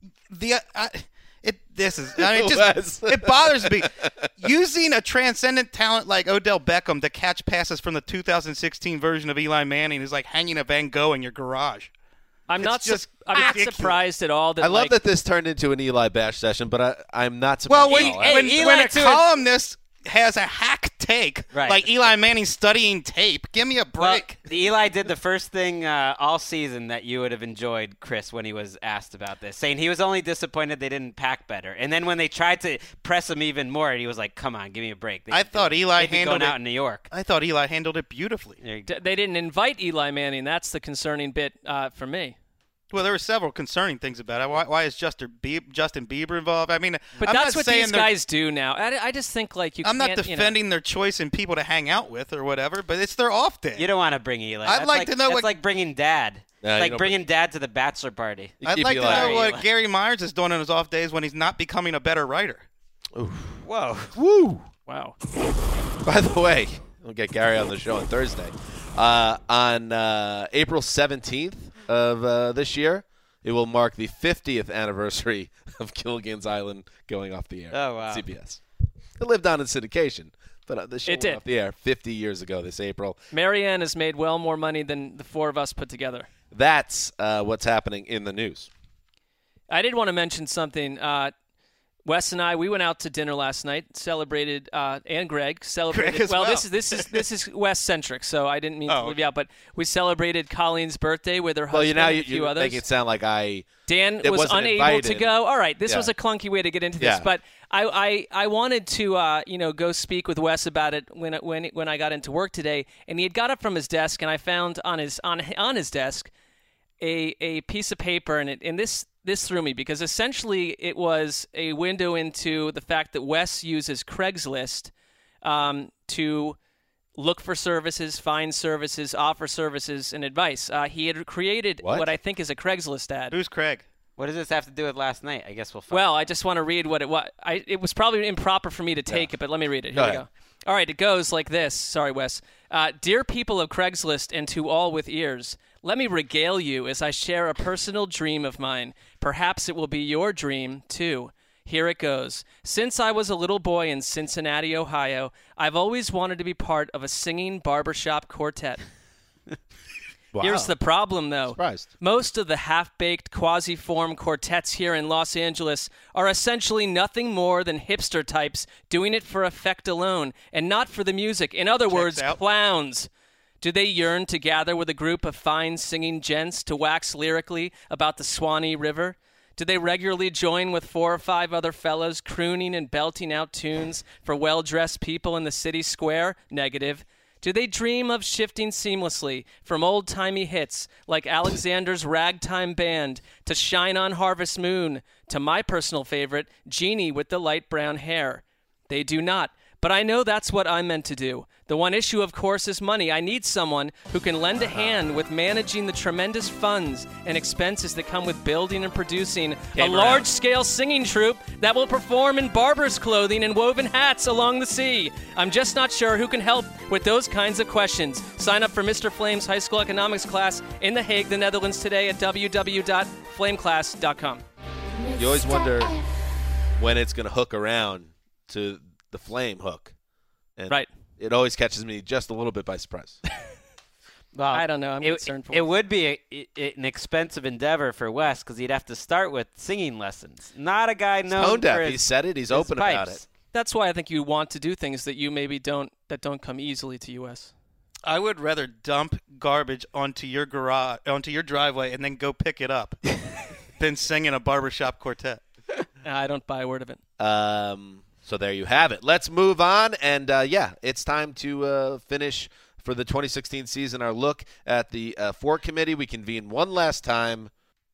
the uh, it this is I mean, it just it bothers me using a transcendent talent like Odell Beckham to catch passes from the two thousand sixteen version of Eli Manning is like hanging a Van Gogh in your garage. I'm It's not just su- I'm not ridiculous. surprised at all that I love like, that this turned into an Eli Bash session, but I, I'm not surprised. Well, when at all. when, Eli when a too is- columnist has a hack take Right. like Eli Manning studying tape, give me a Well, break. Eli did the first thing uh, all season that you would have enjoyed, Chris, when he was asked about this, saying he was only disappointed they didn't pack better. And then when they tried to press him even more, he was like, "Come on, give me a break." They, I thought Eli they'd be handled going it out in New York. I thought Eli handled it beautifully. There you d- go. they didn't invite Eli Manning. That's the concerning bit uh, for me. Well, there were several concerning things about it. Why, why is Justin Bieber, Justin Bieber involved? I mean, But I'm that's not what saying these they're- guys do now. I, I just think like you. I'm not can't, you know- defending their choice in people to hang out with or whatever, but it's their off day. You don't want to bring Eli. I'd That's like to know that's what- like bringing Dad. Nah, you like don't bringing Dad to the bachelor party. You I'd keep like Eli to know out. what Eli. Gary Myers is doing on his off days when he's not becoming a better writer. Whoa. Woo! Wow. By the way, we'll get Gary on the show on Thursday. Uh, on uh, April seventeenth of uh, this year, it will mark the fiftieth anniversary of Gilligan's Island going off the air. Oh, wow. C B S. It lived on in syndication, but uh, the show It went did. off the air fifty years ago this April. Marianne has made well more money than the four of us put together. That's uh, what's happening in the news. I did want to mention something. Uh, Wes and I, we went out to dinner last night, celebrated, uh, and Greg celebrated. Greg as well, well. this is this is this is Wes centric, so I didn't mean Oh, to leave you out. But we celebrated Colleen's birthday with her Well, husband you now and you, a few you others. make it sound like I. Dan it was wasn't unable invited. to go. All right, this Yeah. was a clunky way to get into this, Yeah. but I, I, I wanted to uh, you know go speak with Wes about it when when when I got into work today, and he had got up from his desk, and I found on his on on his desk a a piece of paper, and it and this this threw me because essentially it was a window into the fact that Wes uses Craigslist um, to look for services, find services, offer services, and advice. Uh, he had created What? what I think is a Craigslist ad. Who's Craig? What does this have to do with last night? I guess we'll find Well, I just want to read what it was. I, it was probably improper for me to take it, but let me read it. Here Go we ahead. go. All right, it goes like this. Sorry, Wes. Uh, Dear people of Craigslist and to all with ears, let me regale you as I share a personal dream of mine. Perhaps it will be your dream, too. Here it goes. Since I was a little boy in Cincinnati, Ohio, I've always wanted to be part of a singing barbershop quartet. Wow. Here's the problem, though. Surprised. Most of the half-baked, quasi-formed quartets here in Los Angeles are essentially nothing more than hipster types doing it for effect alone and not for the music. In other words, out. clowns. Do they yearn to gather with a group of fine singing gents to wax lyrically about the Swanee River? Do they regularly join with four or five other fellows crooning and belting out tunes for well-dressed people in the city square? Negative. Do they dream of shifting seamlessly from old-timey hits like Alexander's Ragtime Band to Shine on Harvest Moon to my personal favorite, Jeannie with the light brown hair? They do not. But I know that's what I'm meant to do. The one issue, of course, is money. I need someone who can lend a hand with managing the tremendous funds and expenses that come with building and producing Came a around. large-scale singing troupe that will perform in barber's clothing and woven hats along the sea. I'm just not sure who can help with those kinds of questions. Sign up for Mister Flame's high school economics class in The Hague, the Netherlands today at w w w dot flame class dot com. You always wonder when it's going to hook around to the flame hook. And Right. It always catches me just a little bit by surprise. Well, I don't know. I'm it, concerned for it him. would be a, i- an expensive endeavor for Wes because he'd have to start with singing lessons. Not a guy known Tone for deaf. his, He said it. He's his open about pipes. it. That's why I think you want to do things that you maybe don't that don't come easily to U S. I would rather dump garbage onto your garage, onto your driveway, and then go pick it up than sing in a barbershop quartet. I don't buy a word of it. Um, so there you have it. Let's move on. And, uh, yeah, it's time to uh, finish for the twenty sixteen season our look at the uh, Fork Committee. We convene one last time.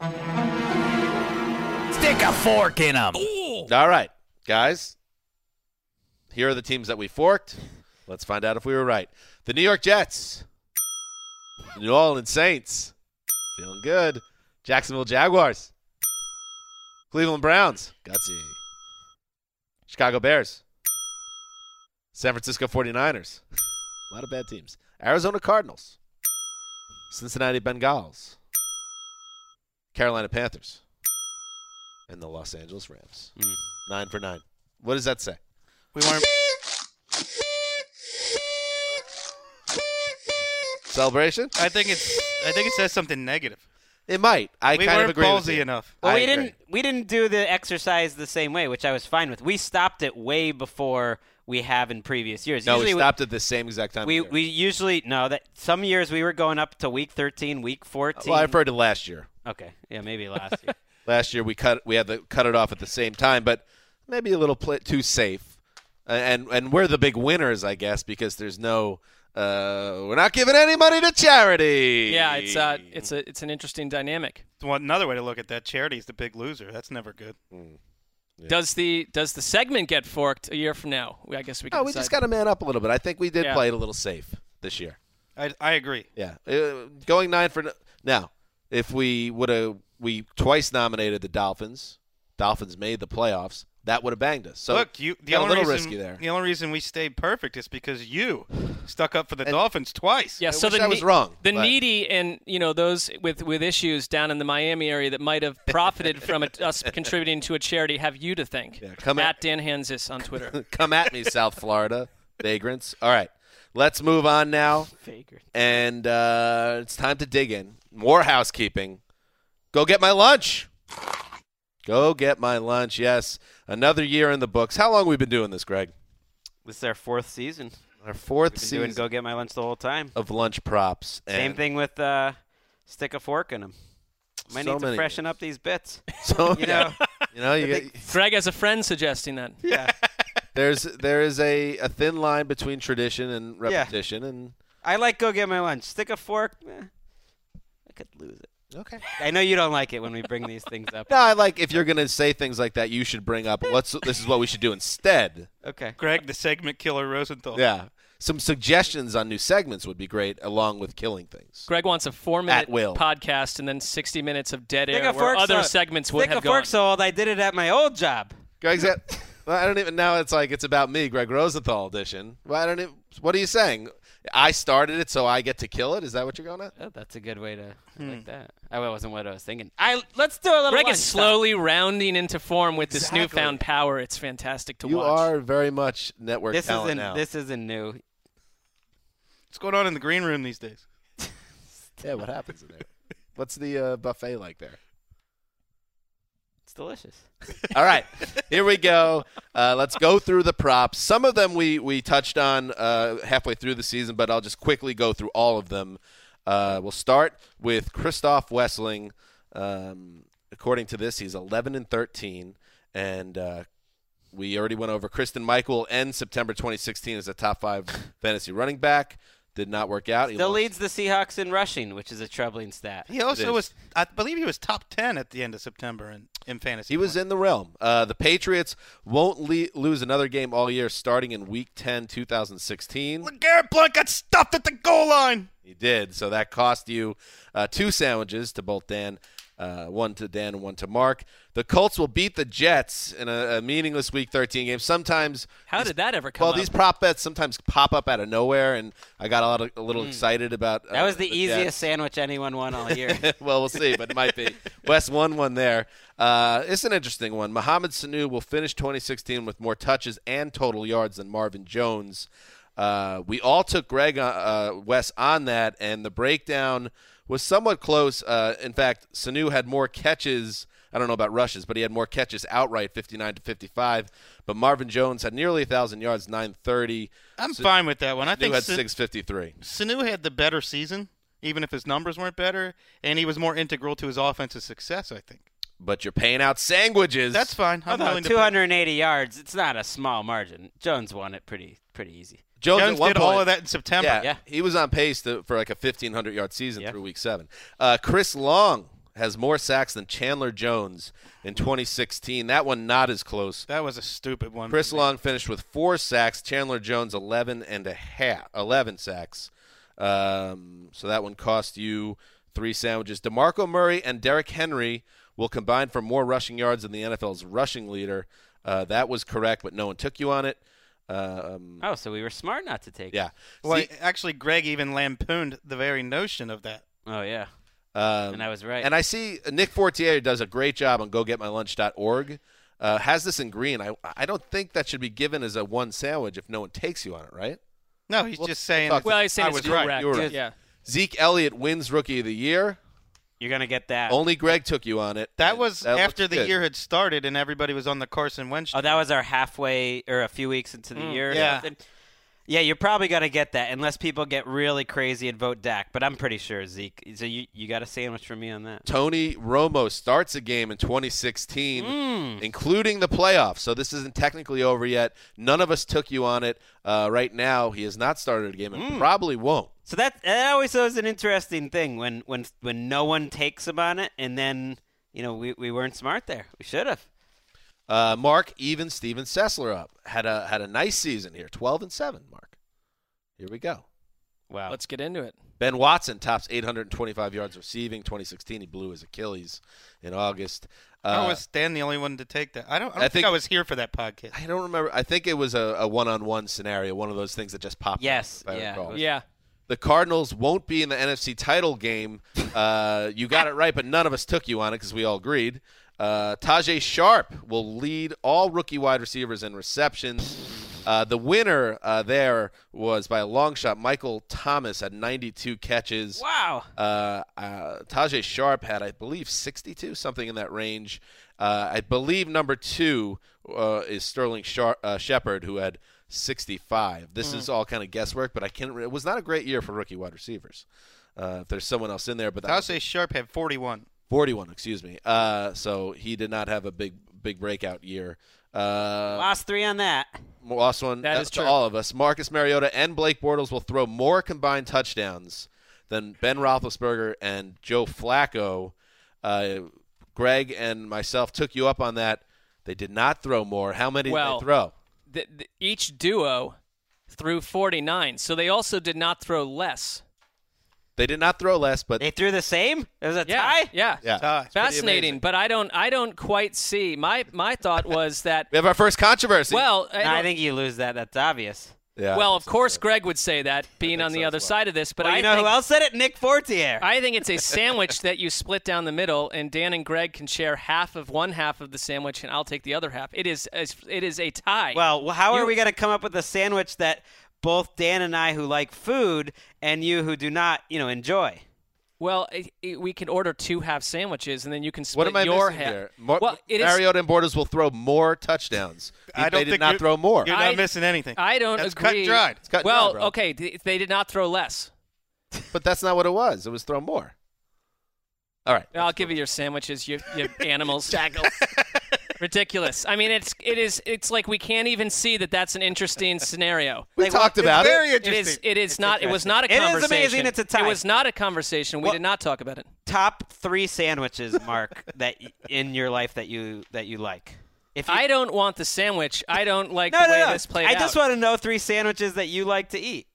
Stick a fork in them. All right, guys. Here are the teams that we forked. Let's find out if we were right. The New York Jets. The New Orleans Saints. Feeling good. Jacksonville Jaguars. Cleveland Browns. Gutsy. Chicago Bears. San Francisco forty-niners. A lot of bad teams. Arizona Cardinals. Cincinnati Bengals. Carolina Panthers. And the Los Angeles Rams. Mm. Nine for nine. What does that say? We weren't. Celebration? I think it's. I think it says something negative. It might. I we kind weren't of agree with ballsy you. enough. Well, I we agree. didn't. We didn't do the exercise the same way, which I was fine with. We stopped it way before we have in previous years. No, usually we stopped at the same exact time. We of year. we usually no that some years we were going up to week thirteen, week fourteen. Well, I referred to last year. Okay, yeah, maybe last year. Last year we cut we had to cut it off at the same time, but maybe a little pl- too safe. Uh, and and we're the big winners, I guess, because there's no. Uh, we're not giving any money to charity. Yeah, it's uh, it's a it's an interesting dynamic. One another way to look at that, charity is the big loser. That's never good. Mm. Yeah. Does the does the segment get forked a year from now? I guess we can. No, we decide. just got to man up a little bit. I think we did Yeah. play it a little safe this year. I, I agree. Yeah, uh, going nine for now. If we would have, we twice nominated the Dolphins. Dolphins made the playoffs. That would have banged us. So Look, you the got only a little reason, risky there. The only reason we stayed perfect is because you stuck up for the Dolphins twice. Yeah, I so wish the I was ne- wrong, The but- needy and you know those with, with issues down in the Miami area that might have profited from it, us contributing to a charity have you to thank. Yeah, come at at- Dan Hansis on Twitter. Come at me, South Florida vagrants. All right, let's move on now. Vagrant. And uh, it's time to dig in. More housekeeping. Go get my lunch. Go get my lunch. Yes, another year in the books. How long have we been doing this, Greg? This is our fourth season. Our fourth We've been season doing Go Get My Lunch the whole time. of lunch props. Same And thing with uh, stick a fork in them. Might So need to many. freshen up these bits. So you know, you know, you think- get, Greg has a friend suggesting that. yeah. there's there is a, a thin line between tradition and Yeah. repetition, and I like Go Get My Lunch. Stick a fork. Eh, I could lose it. okay. I know you don't like it when we bring these things up. No, I like if you're gonna say things like that, you should bring up what's this is what we should do instead. Okay. Greg, the segment killer Rosenthal. Yeah, some suggestions on new segments would be great, along with killing things. Greg wants a four-minute At will. podcast and then sixty minutes of dead Stick air a where fork other so- segments would Stick have a fork gone. so old I did it at my old job. Greg's at. Well, I don't even now. It's like it's about me, Greg Rosenthal edition. Well, I don't even. What are you saying? I started it, so I get to kill it. Is that what you're going at? Oh, that's a good way to I like that. I wasn't what I was thinking. I let's do a little. Greg lunch is stuff. slowly rounding into form with this Exactly. newfound power. It's fantastic to You watch. are very much network This talent isn't now. this isn't new. What's going on in the green room these days? Yeah, what happens in there? What's the uh, buffet like there? It's delicious. All right, here we go. Uh, let's go through the props. Some of them we, we touched on uh, halfway through the season, but I'll just quickly go through all of them. Uh, we'll start with Christoph Wessling. Um, according to this, he's eleven and thirteen, and uh, we already went over Kristen Michael and September twenty sixteen as a top five fantasy running back. Did not work out. He Still lost- leads the Seahawks in rushing, which is a troubling stat. He also is. was, I believe he was top ten at the end of September in, in fantasy. He was points. in the realm. Uh, the Patriots won't le- lose another game all year starting in Week ten, twenty sixteen. LeGarrette Blunt got stuffed at the goal line. He did. So that cost you uh, two sandwiches to both Dan, uh, one to Dan and one to Mark. The Colts will beat the Jets in a, a meaningless Week thirteen game. Sometimes How these- did that ever come Well, up? these prop bets sometimes pop up out of nowhere, and I got a, lot of, a little excited about uh, That was the, the easiest Jets. sandwich anyone won all year. Well, we'll see, but it might be. Wes won one there. Uh, it's an interesting one. Mohamed Sanu will finish twenty sixteen with more touches and total yards than Marvin Jones. Uh, we all took Greg, uh, uh, Wes, on that, and the breakdown was somewhat close. Uh, in fact, Sanu had more catches. I don't know about rushes, but he had more catches outright, fifty-nine to fifty-five. But Marvin Jones had nearly one thousand yards, nine thirty. I'm fine with that one. I Sanu think had Sa- six fifty-three. Sanu had the better season, even if his numbers weren't better, and he was more integral to his offensive success, I think. But you're paying out sandwiches. That's fine. I'm Although willing to two hundred eighty yards, it's not a small margin. Jones won it pretty pretty easy. Jones, Jones at one did point, all of that in September. Yeah, Yeah. he was on pace to, for like a fifteen hundred yard season Yeah. through week seven. Uh, Chris Long has more sacks than Chandler Jones in twenty sixteen. That one not as close. That was a stupid one. Chris for me. Long finished with four sacks. Chandler Jones eleven and a half, eleven sacks. Um, so that one cost you three sandwiches. DeMarco Murray and Derrick Henry will combine for more rushing yards than the N F L's rushing leader. Uh, that was correct, but no one took you on it. Um, Oh, so we were smart not to take yeah. it. Well, See- actually, Greg even lampooned the very notion of that. Oh, yeah. Um, and I was right. And I see Nick Fortier does a great job on go get my lunch dot org. Uh, has this in green. I I don't think that should be given as a one sandwich if no one takes you on it, right? No, he's We'll- just saying. we'll talk Well, to- he's saying I it's was right. correct. You were right. Yeah. Zeke Elliott wins Rookie of the Year. You're gonna get that. Only Greg took you on it. That was That after looks the good. year had started and everybody was on the Carson Wentz. Oh, that was our halfway or a few weeks into the Mm, year. or yeah. something. Yeah, you're probably gonna get that unless people get really crazy and vote Dak. But I'm pretty sure Zeke. So you you got a sandwich for me on that. Tony Romo starts a game in twenty sixteen, Mm. including the playoffs. So this isn't technically over yet. None of us took you on it. Uh, right now, he has not started a game and Mm. probably won't. So that, that always was an interesting thing when, when when no one takes him on it, and then you know we, we weren't smart there. We should have. Uh, Mark, even Steven Sessler up. Had a had a nice season here, twelve and seven, Mark. Here we go. Wow. Let's get into it. Ben Watson tops eight hundred twenty-five yards receiving. twenty sixteen, he blew his Achilles in August. Uh, How was Stan the only one to take that? I don't, I don't I think, think- I was here for that podcast. I don't remember. I think it was a, a one-on-one scenario, one of those things that just popped Yes, up. if I yeah. recall. Yeah. The Cardinals won't be in the N F C title game. Uh, you got it right, but none of us took you on it because we all agreed. Uh, Tajay Sharp will lead all rookie wide receivers in receptions. Uh, the winner uh, there was by a long shot. Michael Thomas had ninety-two catches. Wow. Uh, uh, Tajay Sharp had, I believe, sixty-two, something in that range. Uh, I believe number two uh, is Sterling Shar- uh, Shepard, who had sixty-five. This Mm. is all kind of guesswork, but I can't. It was not a great year for rookie wide receivers. Uh, if there's someone else in there, but that was Tajay Sharp had forty-one. forty-one, excuse me. Uh, so he did not have a big, big breakout year. Uh, Lost three on that. Lost one That uh, is to true. all of us. Marcus Mariota and Blake Bortles will throw more combined touchdowns than Ben Roethlisberger and Joe Flacco. Uh, Greg and myself took you up on that. They did not throw more. How many Well, did they throw? The, the, each duo threw forty-nine, so they also did not throw less. They did not throw less, but They threw the same? It was a Yeah, tie? yeah, yeah. Tie. It's pretty fascinating. amazing. But I don't, I don't quite see. My my thought was that. We have our first controversy. Well, I No, I don't- think you lose that. That's obvious. yeah, well, I of think so, course, too. Greg would say that, being think on the so other as well. side of this. But Well, I you know think, who else said it? Nick Fortier. I think it's a sandwich that you split down the middle, and Dan and Greg can share half of one half of the sandwich, and I'll take the other half. It is, it is a tie. Well, how are You- we going to come up with a sandwich that both Dan and I, who like food, and you, who do not, you know, enjoy? Well, it, it, we can order two half sandwiches, and then you can split What am I your missing half. here? Mar- well, it is. Mariota and Bortles will throw more touchdowns. I don't they did think not you're- throw more. You're I- not missing anything. I don't That's agree. cut and dried. It's cut and well, dry, bro. okay, th- they did not throw less. But that's not what it was. It was throw more. All right. I'll give you your sandwiches, you, you animals. Ridiculous. I mean, it's it is it's like we can't even see that that's an interesting scenario. We Like, talked It's about it. very It is. interesting. It is not. It was not a It is conversation. amazing it's a tie. It was not a conversation. We Well- did not talk about it. Top three sandwiches, Mark, that y- in your life that you that you like. If you, I don't want the sandwich. I don't like no, the no, way no. this played I out. just want to know three sandwiches that you like to eat.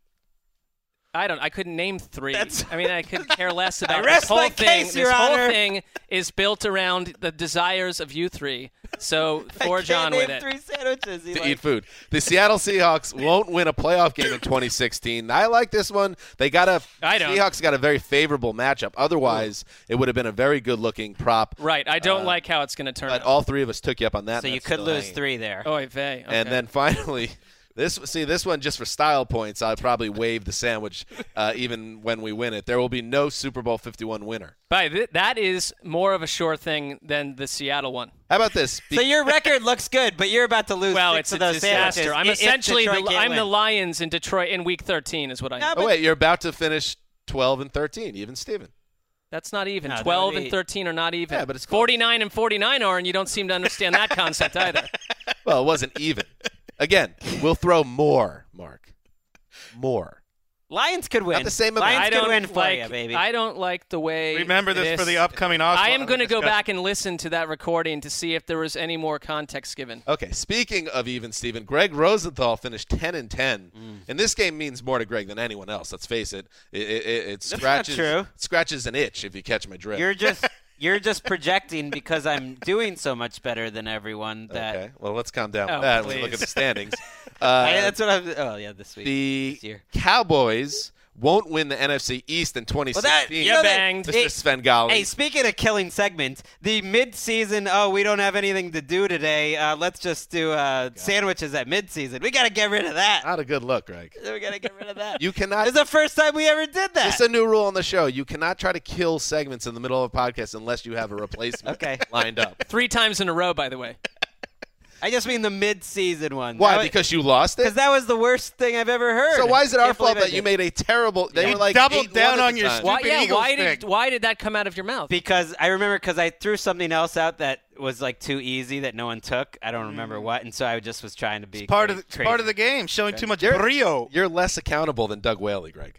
I don't. I couldn't name three. That's- I mean, I could care less about rest this whole my thing. case, this Your whole Honor. thing is built around the desires of you three. So I forge can't on with name it. three sandwiches. you To like. eat food. The Seattle Seahawks won't win a playoff game in twenty sixteen. I like this one. They got a I don't. Seahawks got a very favorable matchup. Otherwise, it would have been a very good-looking prop. Right. I don't Uh, like how it's going to turn But out. all three of us took you up on that. So and you that's could still lose hanging. three there. Oy vey. Okay. And then finally, this see this one just for style points. I'll probably waive the sandwich uh, even when we win it. There will be no Super Bowl fifty-one winner. By th- that is more of a sure thing than the Seattle one. How about this? Be- So your record looks good, but you're about to lose Well, six it's of a those disaster. sandwiches. I'm if essentially Detroit the, can't I'm the win. Lions in Detroit in Week thirteen is what I am. No, oh wait, you're about to finish twelve and thirteen, even Steven. That's not even. No, that twelve would and be- thirteen are not even. Yeah, but it's close. forty-nine and forty-nine are, and you don't seem to understand that concept either. Well, it wasn't even. Again, we'll throw more, Mark. More. Lions could win. Not the same amount. Lions I could don't win for like. you, baby. I don't like the way. Remember this for the upcoming Osweiler I am going to go discussion. back and listen to that recording to see if there was any more context given. Okay, speaking of even Steven, Greg Rosenthal finished ten and ten, and this game means more to Greg than anyone else. Let's face it. It, it, it, it not scratches true. it scratches an itch if you catch my drift. You're just you're just projecting because I'm doing so much better than everyone that okay. Well, let's calm down Oh, with that. Let's look please. at the standings. Uh, I, that's what I'm. Oh yeah, this week. the this year. Cowboys won't win the N F C East in twenty sixteen. Well, that, you know that- Mister Hey, Svengali. Hey, speaking of killing segments, the mid-season, oh, we don't have anything to do today. Uh, let's just do uh, sandwiches at mid-season. We got to get rid of that. Not a good look, Greg. We got to get rid of that. You cannot. It's the first time we ever did that. This is a new rule on the show. You cannot try to kill segments in the middle of a podcast unless you have a replacement Okay. lined up. Three times in a row, by the way. I just mean the mid-season one. Why? That Because you lost it? Because that was the worst thing I've ever heard. So why is it our Can't believe fault I that you did. made a terrible? They You were like doubled eight down one at on the your time. Why, Stupid yeah, Eagles why did thing. why did that come out of your mouth? Because I remember because I threw something else out that was like too easy that no one took. I don't remember what, and so I just was trying to be It's part of cra- the, it's part of the crazy. game, showing too much You're- brio. You're less accountable than Doug Whaley, Greg.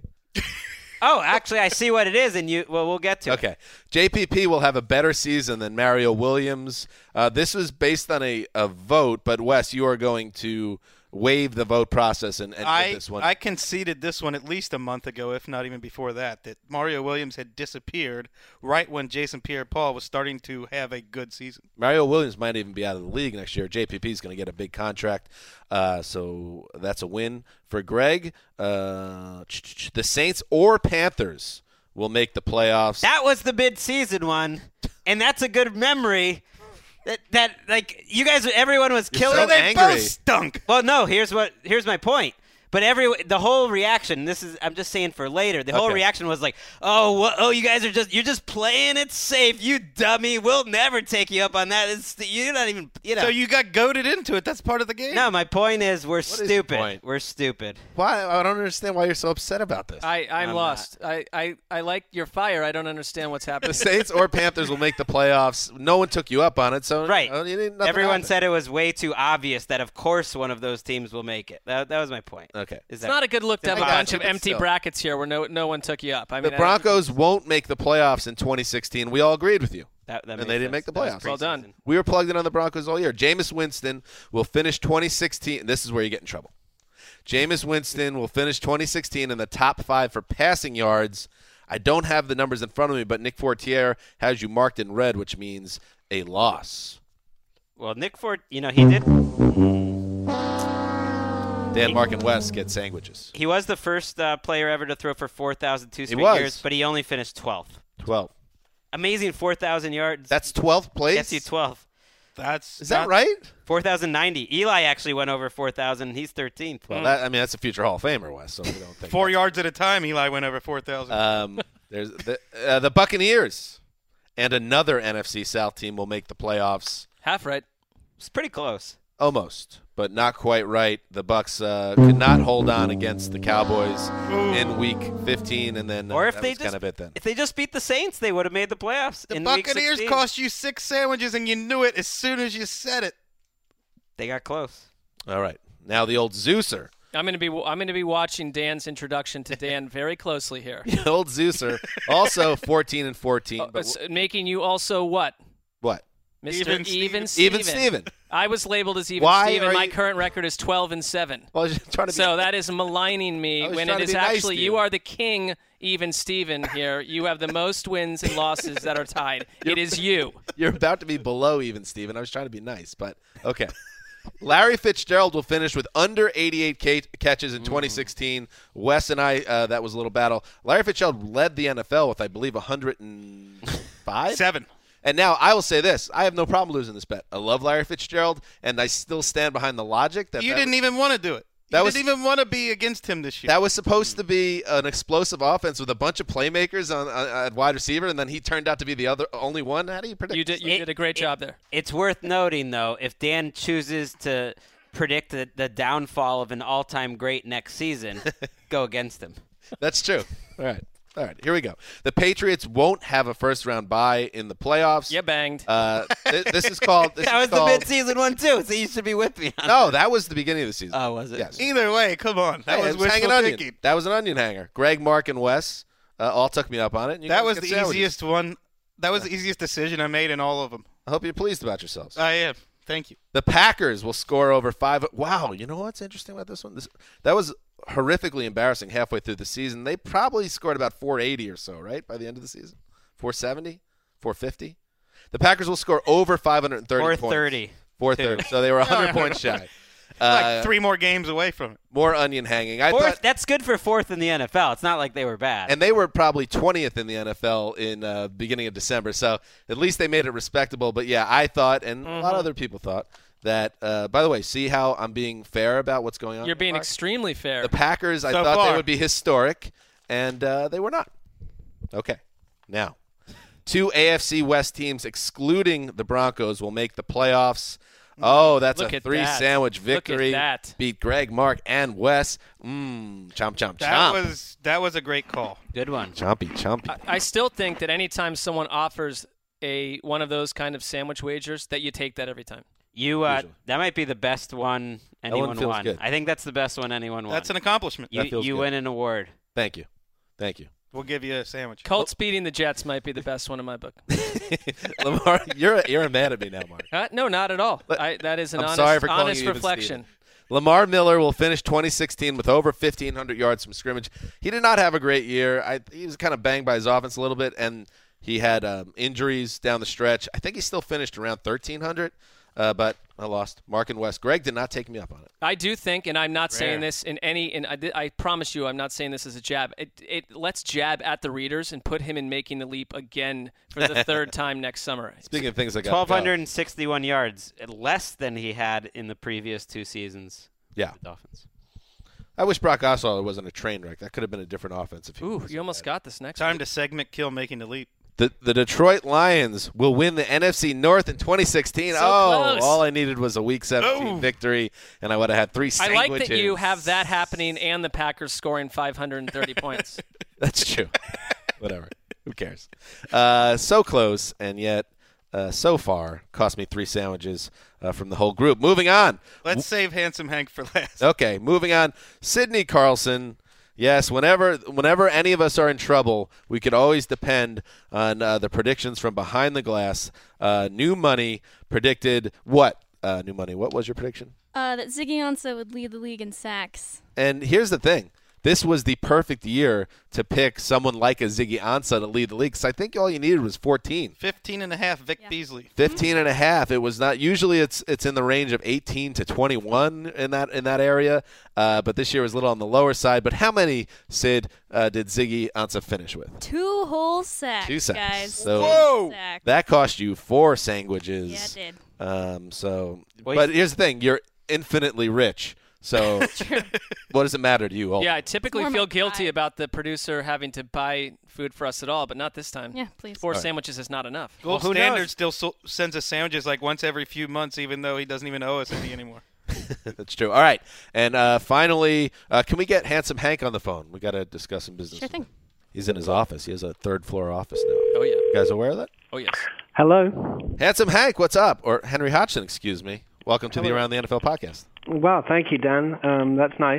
Oh, actually, I see what it is, and you. Well, we'll get to it. Okay. J P P will have a better season than Mario Williams. Uh, this was based on a, a vote, but Wes, you are going to waive the vote process and, and I, give this one. I conceded this one at least a month ago, if not even before that, that Mario Williams had disappeared right when Jason Pierre-Paul was starting to have a good season. Mario Williams might even be out of the league next year. J P P is going to get a big contract, uh, so that's a win for Greg. Uh, the Saints or Panthers will make the playoffs. That was the mid-season one, and that's a good memory. That, that like you guys, everyone was You're killing. so they angry. both stunk. Well, no. Here's what. Here's my point. But every the whole reaction. This is. I'm just saying for later. The whole Okay. reaction was like, oh, wha- oh, you guys are just. You're just playing it safe. You dummy. We'll never take you up on that. It's, you're not even. You know. So you got goaded into it. That's part of the game. no, my point is we're is your stupid. point? We're stupid. Why? I don't understand why you're so upset about this. I, I'm, I'm lost. I, I, I like your fire. I don't understand what's happening. The Saints or Panthers will make the playoffs. No one took you up on it, so Right. uh, you didn't- nothing Everyone happened. said it was way too obvious that of course one of those teams will make it. That, that was my point. Okay. Is It's that not a good look to have I a got bunch you, of but empty still. brackets here where no no one took you up. I The mean, I- Broncos won't make the playoffs in twenty sixteen. We all agreed with you. That, that And makes they didn't sense. make the That was playoffs. Well done. preseason. We were plugged in on the Broncos all year. Jameis Winston will finish twenty sixteen. This is where you get in trouble. Jameis Winston will finish twenty sixteen in the top five for passing yards. I don't have the numbers in front of me, but Nick Fortier has you marked in red, which means a loss. Well, Nick Ford, you know, he did. Dan, Mark, and Wes get sandwiches. He was the first uh, player ever to throw for four thousand two straight was. years, but he only finished twelfth. twelve. Amazing four thousand yards. That's twelfth place? Gets you twelfth. That's Is that not- right? four thousand ninety. Eli actually went over four thousand. He's thirteenth. Well, that, I mean, that's a future Hall of Famer, Wes, so we don't think Four that's- yards at a time, Eli went over four thousand. Um, there's the, uh, the Buccaneers and another N F C South team will make the playoffs. half right. It's pretty close. Almost, but not quite right. The Bucks uh, could not hold on against the Cowboys in Week fifteen, and then uh, Or if that they was just kind of it then. if they just beat the Saints, they would have made the playoffs. the in Week Buccaneers sixteen. cost you six sandwiches, and you knew it as soon as you said it. They got close. All right, now the old Zeuser, I'm going to be I'm going to be watching Dan's introduction to Dan very closely here. the old Zeuser, also fourteen and fourteen. Uh, but s- making you also what? what? Mister Even Even Steven. Steven. Even Steven. I was labeled as Even Why Steven. are My you- current record is twelve and seven. Well, I was just trying to be. So that is maligning I me was when trying it to is be nice actually to you you. are the king, Even Steven here. You have the most wins and losses that are tied. It is you. You're about to be below even, Steven. I was trying to be nice, but okay. Larry Fitzgerald will finish with under eighty-eight ca- catches in twenty sixteen. Wes and I, uh, that was a little battle. Larry Fitzgerald led the N F L with, I believe, one hundred five? Seven. And now I will say this. I have no problem losing this bet. I love Larry Fitzgerald, and I still stand behind the logic that You that, didn't even want to do it. You That was- didn't even want to be against him this year. that was supposed to be an explosive offense with a bunch of playmakers on, on at wide receiver, and then he turned out to be the other only one. How do you predict? You did you It- did a great it- job there. It's worth noting, though, if Dan chooses to predict the, the downfall of an all-time great next season, go against him. That's true. All right. All right. Here we go. The Patriots won't have a first round bye in the playoffs. You banged. Uh, th- this is called. This That is was the called, mid-season one, too, so you should be with me on No, that was the beginning of the season. Oh, was it? Yes. Either way, come on. That Hey, was it was hanging wishful onion. thinking. That was an onion hanger. Greg, Mark, and Wes uh, all took me up on it. and you That guys was get the sandwiches. easiest one. That was the easiest decision I made in all of them. I hope you're pleased about yourselves. I am. Thank you. The Packers will score over five. Wow, you know what's interesting about this one? This, that was horrifically embarrassing halfway through the season. They probably scored about four eighty or so, right, by the end of the season? four seventy? four fifty? The Packers will score over five hundred thirty four points. thirty. four thirty. So they were one hundred points shy. Uh, like three more games away from it. More onion hanging. I Fourth, thought, that's good for fourth in the N F L. It's not like they were bad. and they were probably twentieth in the N F L in uh, beginning of December. So at least they made it respectable. But yeah, I thought, and Mm-hmm. a lot of other people thought that. Uh, by the way, see how I'm being fair about what's going on. You're being Mark? extremely fair. The Packers, I So thought far. they would be historic, and uh, they were not. Okay, now two A F C West teams, excluding the Broncos, will make the playoffs. Oh, that's Look a at three-sandwich that. Look at victory. that. Beat Greg, Mark, and Wes. Mmm, chomp, chomp, That chomp. was that was a great call. Good one. Chompy, chompy. I, I still think that anytime someone offers a one of those kind of sandwich wagers, that you take that every time. You uh, Usually. that might be the best one anyone feels won. good. I think that's the best one anyone won. That's an accomplishment. you That feels you good. win an award. Thank you. Thank you. We'll give you a sandwich. Colts beating the Jets might be the best one in my book. Lamar, you're you're mad at me now, Mark. Uh, no, not at all. I, that is an I'm honest, sorry for calling honest you even reflection. Steven. Lamar Miller will finish twenty sixteen with over fifteen hundred yards from scrimmage. He did not have a great year. I, he was kind of banged by his offense a little bit, and he had um, injuries down the stretch. I think he still finished around thirteen hundred, uh, but I lost. Mark and West. Greg did not take me up on it. I do think, and I'm not Rare. saying this in any, and I, di- I promise you, I'm not saying this as a jab. It, it let's jab at the readers and put him in making the leap again for the third time next summer. Speaking of things like twelve hundred sixty-one yards, less than he had in the previous two seasons. Yeah. with the Dolphins. I wish Brock Osweiler wasn't a train wreck. That could have been a different offense. If he Ooh, wasn't you almost bad. got this next. Time week. to segment kill making the leap. The the Detroit Lions will win the N F C North in twenty sixteen. So oh, close. all I needed was a Week seventeen Oh. victory, and I would have had three I sandwiches. like that you have that happening and the Packers scoring five hundred thirty points. That's true. Whatever. Who cares? Uh, so close, and yet uh, so far cost me three sandwiches uh, from the whole group. Moving on. Let's save Handsome Hank for last. Okay, moving on. Sydney Carlson. Yes, whenever whenever any of us are in trouble, we could always depend on uh, the predictions from behind the glass. Uh, New Money predicted what? Uh, New Money, what was your prediction? Uh, that Ziggy Ansah would lead the league in sacks. And here's the thing. This was the perfect year to pick someone like a Ziggy Ansah to lead the league, because I think all you needed was fourteen. fifteen and a half, Vic Beasley. fifteen and a half. It was not usually it's it's in the range of eighteen to twenty-one in that in that area, uh, but this year was a little on the lower side. But how many, Sid, uh, did Ziggy Ansah finish with? Two whole sacks, Two sacks. guys. So Whoa! Sack. that cost you four sandwiches. Yeah, it did. Um, so, Well, but here's the thing: you're infinitely rich. So, what does it matter to you? Yeah, I typically More feel my guilty pride. about the producer having to buy food for us at all, but not this time. Yeah, please. Four All right. sandwiches is not enough. Gold Well, who Standard knows? still so- sends us sandwiches like once every few months, even though he doesn't even owe us any anymore. That's true. All right, and uh, finally, uh, can we get Handsome Hank on the phone? We got to discuss some business. Sure thing. He's in his office. He has a third floor office now. Oh, yeah. You guys aware of that? Oh, yes. Hello. Handsome Hank, what's up? Or Henry Hodgson, excuse me. Welcome to the Hello. Around the N F L podcast. Well, thank you, Dan. Um, that's nice.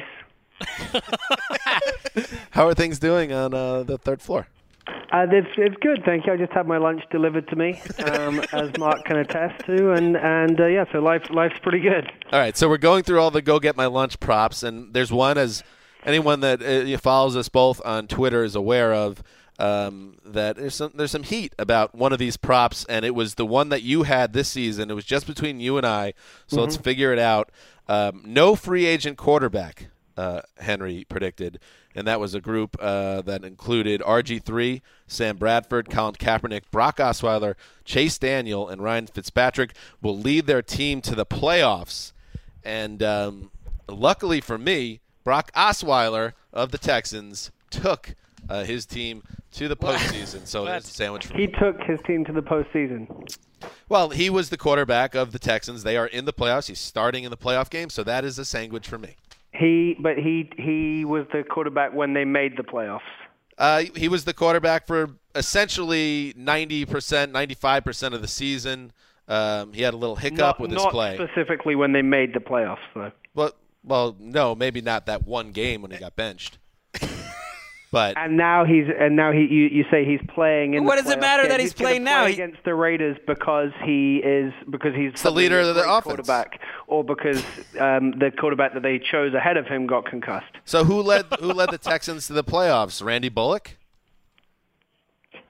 How are things doing on uh, the third floor? Uh, it's, it's good, thank you. I just had my lunch delivered to me, um, as Mark can attest to, and and uh, yeah, so life life's pretty good. All right, so we're going through all the go get my lunch props, and there's one, as anyone that uh, follows us both on Twitter is aware of, um, that there's some there's some heat about one of these props, and it was the one that you had this season. It was just between you and I, so let's figure it out. Um, no free agent quarterback, uh, Henry predicted, and that was a group uh, that included R G three, Sam Bradford, Colin Kaepernick, Brock Osweiler, Chase Daniel, and Ryan Fitzpatrick will lead their team to the playoffs. And um, luckily for me, Brock Osweiler of the Texans took uh, his team to the postseason. So there's a sandwich for He me. took his team to the postseason. Well, he was the quarterback of the Texans. They are in the playoffs. He's starting in the playoff game, so that is a sandwich for me. He, but he he was the quarterback when they made the playoffs. Uh, he was the quarterback for essentially ninety percent, ninety-five percent of the season. Um, he had a little hiccup Not, with his not play. specifically when they made the playoffs, though. Well, well, no, maybe not that one game when he got benched. But And now he's and now he you, you say he's playing in. What the does it playoff matter game. that he's gonna playing now? play He- against the Raiders because he is because he's the leader suddenly a of the great offense. quarterback, or because um, the quarterback that they chose ahead of him got concussed. so who led who led the Texans to the playoffs? Randy Bullock?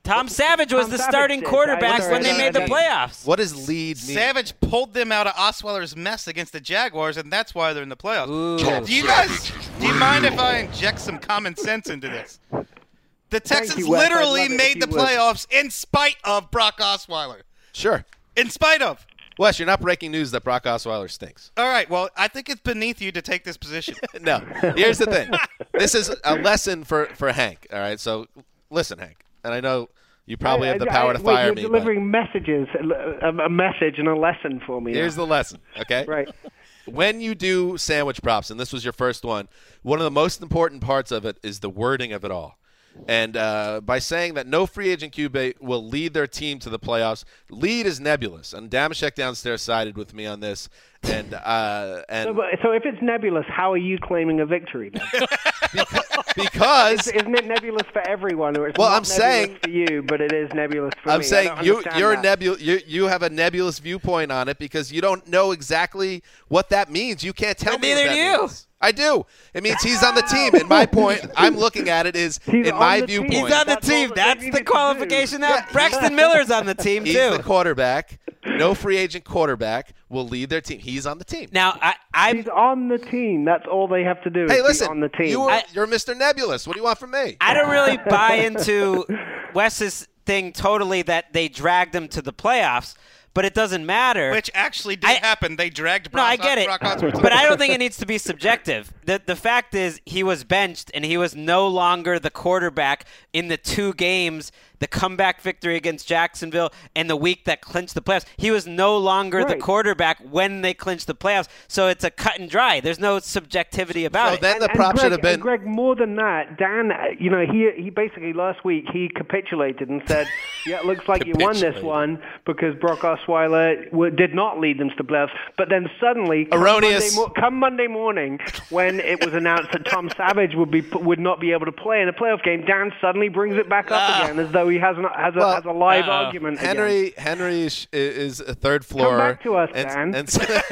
Tom Savage was Tom the Savage starting did. quarterback I- when they I- made the I- playoffs. What does lead mean? Savage pulled them out of Osweiler's mess against the Jaguars, and that's why they're in the playoffs. Ooh. Do you guys? Do you mind if I inject some common sense into this? The Texans you, Wes. I'd literally love it if made you the would. playoffs in spite of Brock Osweiler. Sure. In spite of. Wes, you're not breaking news that Brock Osweiler stinks. All right. Well, I think it's beneath you to take this position. No. Here's the thing. This is a lesson for, for Hank. All right. So listen, Hank. And I know you probably I- have the I- power I- to wait, fire you're me. but delivering messages, a, a message and a lesson for me. Here's now. the lesson. Okay. Right. When you do sandwich props, and this was your first one, one of the most important parts of it is the wording of it all. And uh, by saying that no free agent Q B will lead their team to the playoffs, lead is nebulous. And Damashek downstairs sided with me on this. And uh, and So, but- so if it's nebulous, how are you claiming a victory then? because Isn't it nebulous for everyone? Or it's Well, not I'm nebulous saying- for you, but it is nebulous for I'm me. I saying don't you understand you're that. nebul you you have a nebulous viewpoint on it because you don't know exactly what that means. You can't tell But me. neither what that do you. means. I do. It means he's on the team. And my point, I'm looking at it is He's in on my the team. viewpoint. He's on the That's all team. that they That's needed the to qualification do. now. Braxton Miller's on the team, He's too. the quarterback. No free agent quarterback will lead their team. He's on the team. Now, I, I'm He's on the team. That's all they have to do. Hey, is listen, be on the team. you were, I- you're Mister Nebulous. What do you want from me? I don't really buy into Wes's thing totally that they dragged him to the playoffs, but it doesn't matter. Which actually did I- happen. They dragged Brock no, I get it, Brock Osweiler to but the I don't think it needs to be subjective. The the fact is he was benched and he was no longer the quarterback in the two games, the comeback victory against Jacksonville and the week that clinched the playoffs. He was no longer the Right. quarterback when they clinched the playoffs, so it's a cut and dry. There's no subjectivity about So it. then the And prop Greg, should have been. and Greg, more than that, Dan, uh, you know, he he basically last week he capitulated and said, "Yeah, it looks like you won this Capitulated. one because Brock Osweiler w- did not lead them to the playoffs." But then suddenly, come Erroneous. Monday, mo- come Monday morning, when it was announced that Tom Savage would be would not be able to play in a playoff game, Dan suddenly brings it back up again as though he has an, has a, Well, has a live uh-oh. argument. again. Henry Henry is, is a third floor. back to us, and, Dan.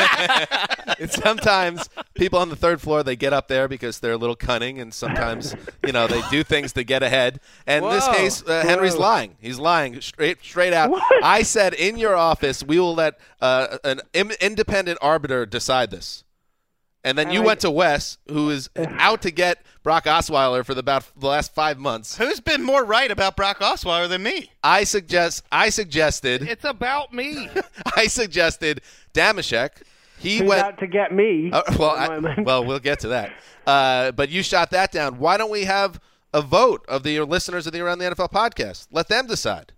And, and sometimes people on the third floor they get up there because they're a little cunning, and sometimes you know they do things to get ahead. And in this Whoa. case, uh, Henry's Whoa. lying. He's lying straight straight out. What? I said in your office we will let uh, an im- independent arbiter decide this. And then you I- went to Wes, who is out to get Brock Osweiler for the about the last five months. Who's been more right about Brock Osweiler than me? I suggest I suggested It's about me. I suggested Damashek. He Who's went. out to get me. Uh, well, at the I, moment. well, we'll get to that. Uh, but you shot that down. Why don't we have a vote of the listeners of the Around the N F L podcast? Let them decide.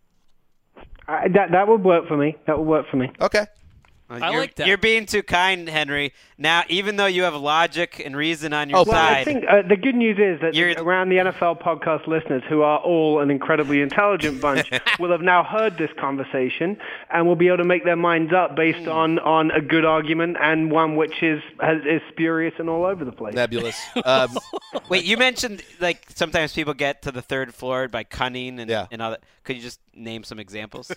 I, that that would work for me. That would work for me. Okay. I you're, like that. You're being too kind, Henry. Now, even though you have logic and reason on your Oh, Well, I side, think uh, the good news is that You're- around the N F L podcast listeners, who are all an incredibly intelligent bunch, will have now heard this conversation and will be able to make their minds up based on, on a good argument and one which is has, is spurious and all over the place. Nebulous. Um, wait, you mentioned like sometimes people get to the third floor by cunning and, Yeah. and all that. Could you just name some examples?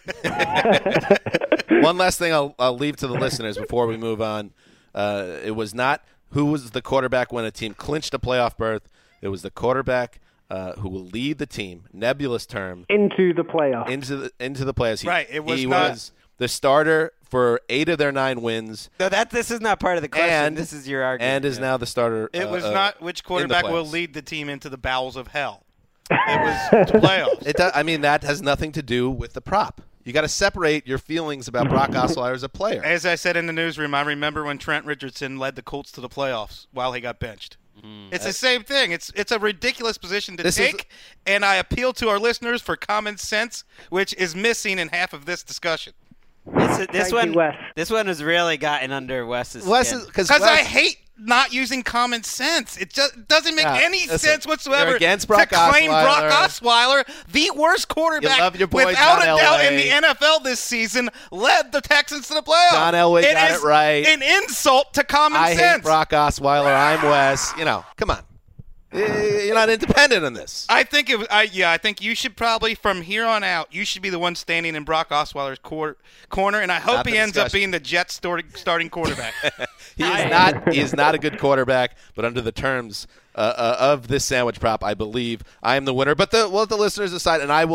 one last thing I'll, I'll leave to the listeners before we move on. Uh, it was not who was the quarterback when a team clinched a playoff berth. It was the quarterback uh, who will lead the team. Nebulous term. Into the playoffs. Into the, into the playoffs. He, Right, it was he not- was the starter for eight of their nine wins. No, that this is not part of the question. And- this is your argument. And is now the starter. It uh, was uh, not which in the quarterback will playoffs. lead the team into the bowels of hell. It was playoffs. It does, I mean, that has nothing to do with the prop. You got to separate your feelings about Brock Osweiler as a player. As I said in the newsroom, I remember when Trent Richardson led the Colts to the playoffs while he got benched. It's the same thing. It's it's a ridiculous position to This is- take, and I appeal to our listeners for common sense, which is missing in half of this discussion. this, this Thank you, one, Wes. this one has really gotten under Wes's Wes skin. is because Because I hate not using common sense. It just doesn't make Yeah, any listen, sense whatsoever you're against Brock to claim Osweiler. Brock Osweiler, the worst quarterback You love your boy without John a doubt in Elway. the N F L this season, led the Texans to the playoffs. John Elway It got is it right. An insult to common I sense. hate Brock Osweiler. I'm Wes. You know, come on. Eh, You're not independent in this. I think it was. I, yeah, I think you should probably, from here on out, you should be the one standing in Brock Osweiler's cor- corner, and I hope Not he the ends up discussion. being the Jets starting starting quarterback. He is not. He is not a good quarterback. But under the terms uh, uh, of this sandwich prop, I believe I am the winner. But the, we'll let the listeners decide, and I will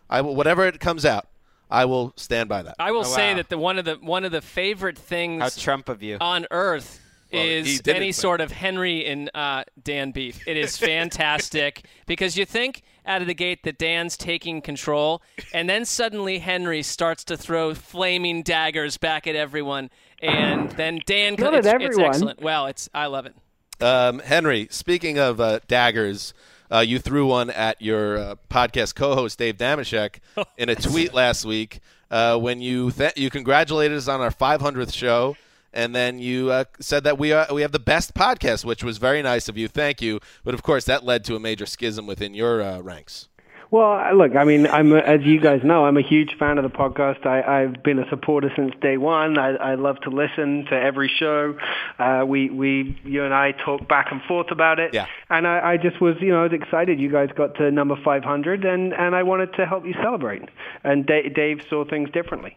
I will, whatever it comes out, I will stand by that. I will Oh, say wow. that the one of the one of the favorite things How Trump of you. on earth Well, he is did any it, but- sort of Henry and uh, Dan beef. It is fantastic because you think out of the gate that Dan's taking control, and then suddenly Henry starts to throw flaming daggers back at everyone, and then Dan. Not it's, at it's everyone. excellent. Well, it's I love it. Um, Henry, speaking of uh, daggers, uh, you threw one at your uh, podcast co-host Dave Damashek in a tweet last week uh, when you th- you congratulated us on our five hundredth show, and then you uh, said that we are, we have the best podcast, which was very nice of you. Thank you. But of course, that led to a major schism within your uh, ranks. Well, look, I mean, I'm a, as you guys know, I'm a huge fan of the podcast. I, I've been a supporter since day one. I, I love to listen to every show. Uh, we, we, you and I talk back and forth about it. Yeah. And I, I just was, you know, I was excited. You guys got to number five hundred, and, and I wanted to help you celebrate. And Dave, Dave saw things differently.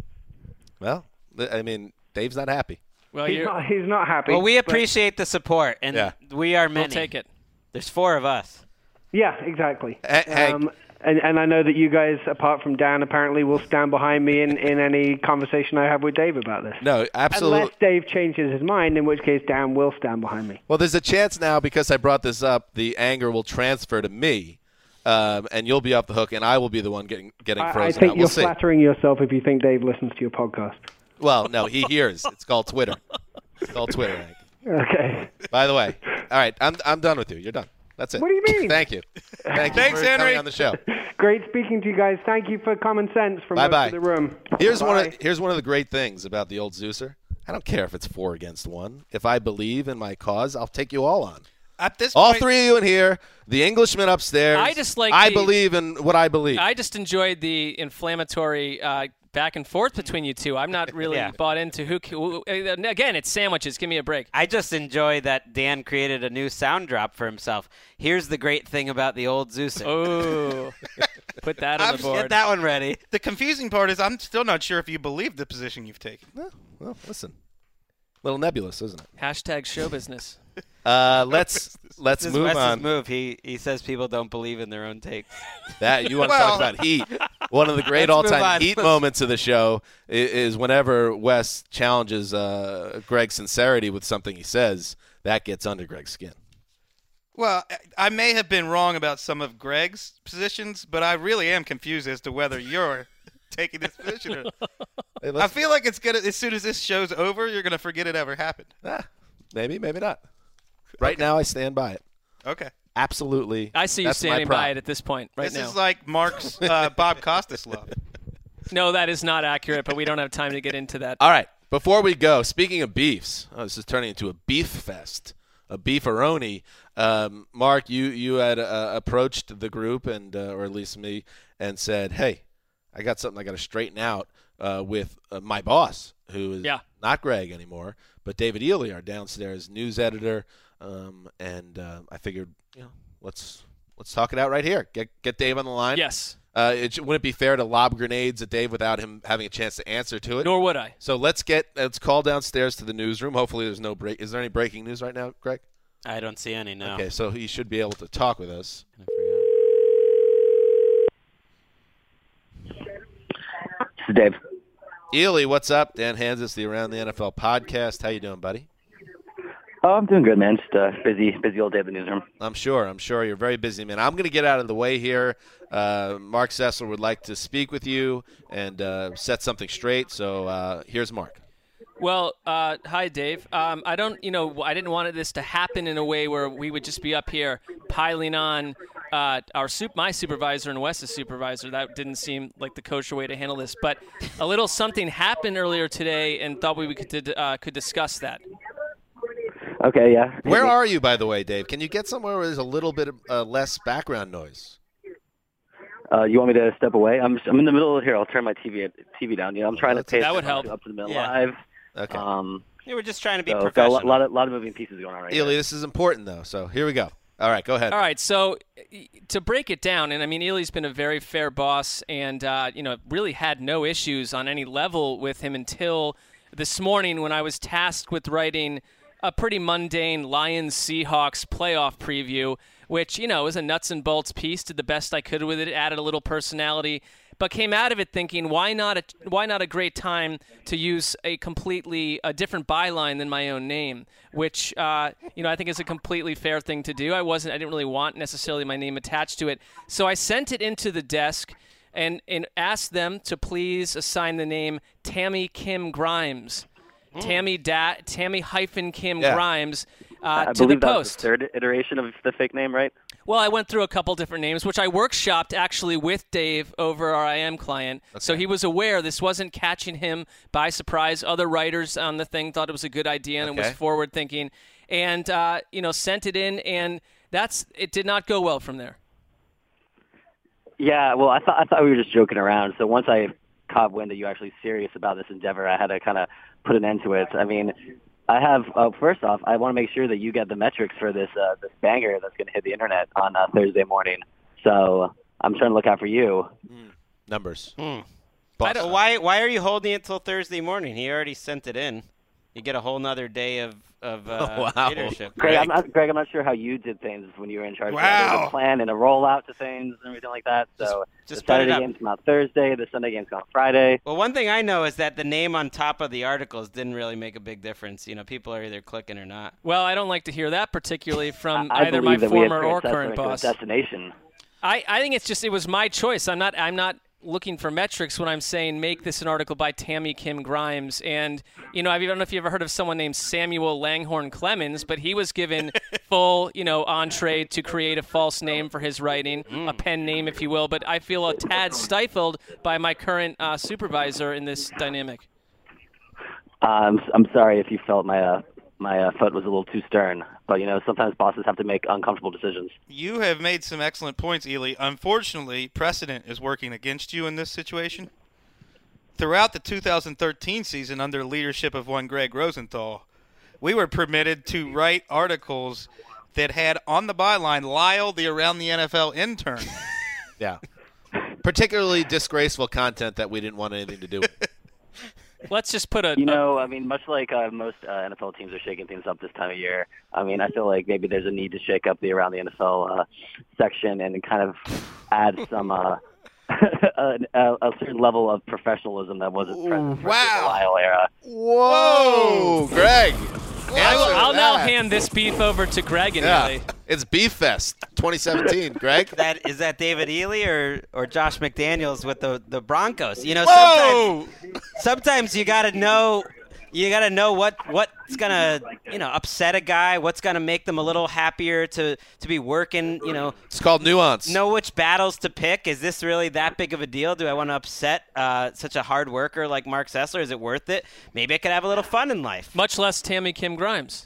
Well, th- I mean, Dave's not happy. Well, He's you're, not, he's not happy. Well, we but- appreciate the support, and Yeah. we are many. we'll take it. There's four of us. Yeah, exactly. Hey, hey. Um, and, and I know that you guys, apart from Dan, apparently will stand behind me in, in any conversation I have with Dave about this. No, absolutely. Unless Dave changes his mind, in which case Dan will stand behind me. Well, there's a chance now because I brought this up, the anger will transfer to me, um, and you'll be off the hook, and I will be the one getting getting I, frozen I think out. you're We'll see. flattering yourself if you think Dave listens to your podcast. Well, no, he hears. It's called Twitter. It's called Twitter. Hank. Okay. By the way, all right, I'm I'm done with you. You're done. That's it. What do you mean? Thank you. Thank you Thanks, for Henry. coming on the show. Great speaking to you guys. Thank you for common sense from Bye-bye. most of the room. Here's Bye. one. Of, here's one of the great things about the old Zeuser. I don't care if it's four against one. If I believe in my cause, I'll take you all on. At this All point, three of you in here, the Englishman upstairs. I just like I the- believe in what I believe. I just enjoyed the inflammatory uh, back and forth between you two. I'm not really Yeah. bought into who, who. Again, it's sandwiches. Give me a break. I just enjoy that Dan created a new sound drop for himself. Here's the great thing about the old Zeuser. Oh, put that on I'm- the board. Get that one ready. the confusing part is I'm still not sure if you believe the position you've taken. well, well, listen, little nebulous, isn't it? Hashtag show business. Uh, let's let's This is move Wes's on. move. He he says people don't believe in their own takes. That you want to Well- talk about heat? One of the great Let's move all-time on. heat moments of the show is, is whenever Wes challenges uh, Greg's sincerity with something he says. That gets under Greg's skin. Well, I may have been wrong about some of Greg's positions, but I really am confused as to whether you're taking this position or Hey, I let's- feel like it's gonna. As soon as this show's over, you're gonna forget it ever happened. ah, maybe, maybe not. Right now, I stand by it. Okay. Absolutely. I see you That's my standing prop. by it at this point right this now. is like Mark's uh, Bob Costas love. No, that is not accurate, but we don't have time to get into that. All right. Before we go, speaking of beefs, oh, this is turning into a beef fest, a beefaroni. Um, Mark, you you had uh, approached the group and uh, or at least me and said, "Hey, I got something I got to straighten out uh, with uh, my boss, who is Yeah. not Greg anymore, but David Ely, our downstairs news editor." Um, and uh, I figured, you know, let's let's talk it out right here. Get get Dave on the line. Yes. Uh, it wouldn't it be fair to lob grenades at Dave without him having a chance to answer to it. Nor would I. So let's get let's call downstairs to the newsroom. Hopefully, there's no break. Is there any breaking news right now, Greg? I don't see any, no. Okay, so he should be able to talk with us. This is Dave. Ely, what's up? Dan Hansis, the Around the N F L podcast. How you doing, buddy? Oh, I'm doing good, man. Just a busy, busy old day at the newsroom. I'm sure. I'm sure you're very busy, man. I'm going to get out of the way here. Uh, Mark Sessler would like to speak with you and uh, set something straight. So uh, here's Mark. Well, uh, hi, Dave. Um, I don't, you know, I didn't want this to happen in a way where we would just be up here piling on uh, our sup- my supervisor and Wes's supervisor. That didn't seem like the kosher way to handle this. But a little something happened earlier today, and thought we could uh, could discuss that. Okay, yeah. Where are you, by the way, Dave? Can you get somewhere where there's a little bit of, uh, less background noise? Uh, you want me to step away? I'm I'm in the middle of here. I'll turn my T V T V down. You know, I'm trying to pay That would attention help. up to the middle Yeah. live. Okay. Um, Yeah, we're just trying to be so got a professional. lot, lot of lot of moving pieces going on right Ely, now. this is important, though. So here we go. All right, go ahead. All right, so y- to break it down, and I mean, Ely's been a very fair boss, and uh, you know, really had no issues on any level with him until this morning when I was tasked with writing a pretty mundane Lions-Seahawks playoff preview, which, you know, was a nuts and bolts piece, did the best I could with it, added a little personality, but came out of it thinking, why not a, why not a great time to use a completely a different byline than my own name, which, uh, you know, I think is a completely fair thing to do. I wasn't, I didn't really want necessarily my name attached to it. So I sent it into the desk and, and asked them to please assign the name Tammy Kim Grimes. Mm. Tammy da- Tammy hyphen Kim Yeah. Grimes uh, I to the believe that was post. the third iteration of the fake name, right? Well, I went through a couple different names, which I workshopped actually with Dave over our I M client. Okay. So he was aware this wasn't catching him by surprise. Other writers on the thing thought it was a good idea and Okay. it was forward thinking, and uh, you know, sent it in, and that's it. Did not go well from there. Yeah, well, I thought I thought we were just joking around. So once I caught wind that you were actually serious about this endeavor, I had to kind of put an end to it. I mean, I have uh, first off, I want to make sure that you get the metrics for this uh, this banger that's going to hit the internet on uh, Thursday morning. So I'm trying to look out for you. Mm. Numbers. Mm. I don't, why why are you holding it till Thursday morning? He already sent it in. You get a whole nother day of of uh, Wow. leadership. Greg, I'm not, Greg, I'm not sure how you did things when you were in charge. Wow. There was a plan and a rollout to things and everything like that. So just the put it Saturday up. game's come out Thursday. The Sunday game's come out Friday. Well, one thing I know is that the name on top of the articles didn't really make a big difference. You know, people are either clicking or not. Well, I don't like to hear that, particularly from I either my believe that we had former or Chris Sessler current into a boss. Destination. I, I think it's just it was my choice. I'm not I'm not looking for metrics when I'm saying make this an article by Tammy Kim Grimes. And, you know, I don't know if you ever heard of someone named Samuel Langhorne Clemens, but he was given full, you know, entree to create a false name for his writing, Mm. a pen name, if you will. But I feel a tad stifled by my current uh, supervisor in this dynamic. Um, I'm sorry if you felt my uh, my uh, foot was a little too stern, but you know sometimes bosses have to make uncomfortable decisions. You have made some excellent points, Ely. Unfortunately, precedent is working against you in this situation. Throughout the two thousand thirteen season, under leadership of one Greg Rosenthal, we were permitted to write articles that had on the byline Lyle, the Around the N F L intern. Yeah. Particularly disgraceful content that we didn't want anything to do with. Let's just put a. You know, I mean, much like uh, most uh, N F L teams are shaking things up this time of year, I mean, I feel like maybe there's a need to shake up the Around the N F L uh, section and kind of add some uh, a, a, a certain level of professionalism that wasn't present for the Lyle era. Whoa, Greg. I will, Answer I'll now that. hand this beef over to Greg and Yeah. Ely. It's Beef Fest twenty seventeen, Greg. That is that David Ely or, or Josh McDaniels with the, the Broncos? You know, Whoa! sometimes sometimes you gotta know you gotta know what, what's gonna you know upset a guy, what's gonna make them a little happier to, to be working. You know, It's called nuance. know which battles to pick. Is this really that big of a deal? Do I want to upset uh, such a hard worker like Mark Sessler? Is it worth it? Maybe I could have a little fun in life. Much less Tammy Kim Grimes.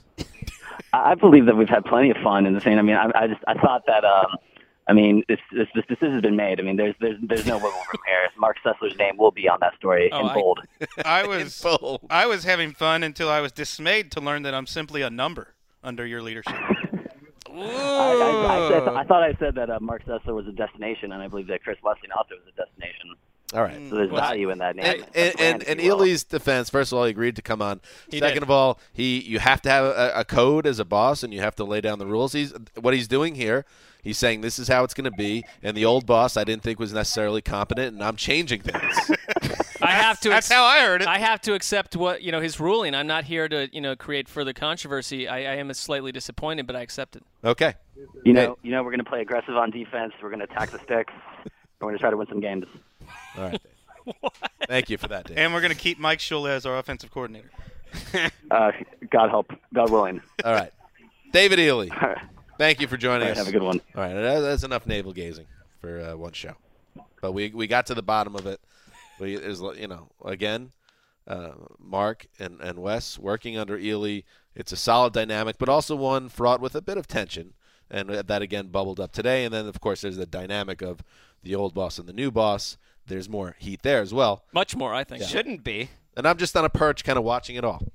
I believe that we've had plenty of fun in the thing. I mean, I, I just I thought that. Um, I mean, this, this this decision has been made. I mean, there's there's there's no wiggle room here. Mark Sessler's name will be on that story Oh, in I- bold. I was I was having fun until I was dismayed to learn that I'm simply a number under your leadership. I, I, I, said, I thought I said that uh, Mark Sessler was a destination, and I believe that Chris Wesseling also was a destination. All right. So there's Well, value in that name. And, A and, brand, and, if and you will. Ely's defense, first of all, he agreed to come on. He Second did. of all, he you have to have a, a code as a boss, and you have to lay down the rules. He's what he's doing here. He's saying this is how it's going to be. And the old boss, I didn't think was necessarily competent, and I'm changing things. I have to. That's how I heard it. I have to accept what you know his ruling. I'm not here to you know create further controversy. I, I am slightly disappointed, but I accept it. Okay. You know, you know, we're going to play aggressive on defense. We're going to attack the sticks. We're going to try to win some games. All right. Thank you for that, Dave. And we're going to keep Mike Shule as our offensive coordinator. Uh, God help, God willing. All right. David Ely, thank you for joining All right, us. have a good one. All right. that- That's enough navel gazing for uh, one show. But we we got to the bottom of it. We is you know again, uh, Mark and and Wes working under Ely. It's a solid dynamic, but also one fraught with a bit of tension, and that again bubbled up today. And then of course there's the dynamic of the old boss and the new boss. There's more heat there as well. Much more, I think. Shouldn't be. And I'm just on a perch, kind of watching it all.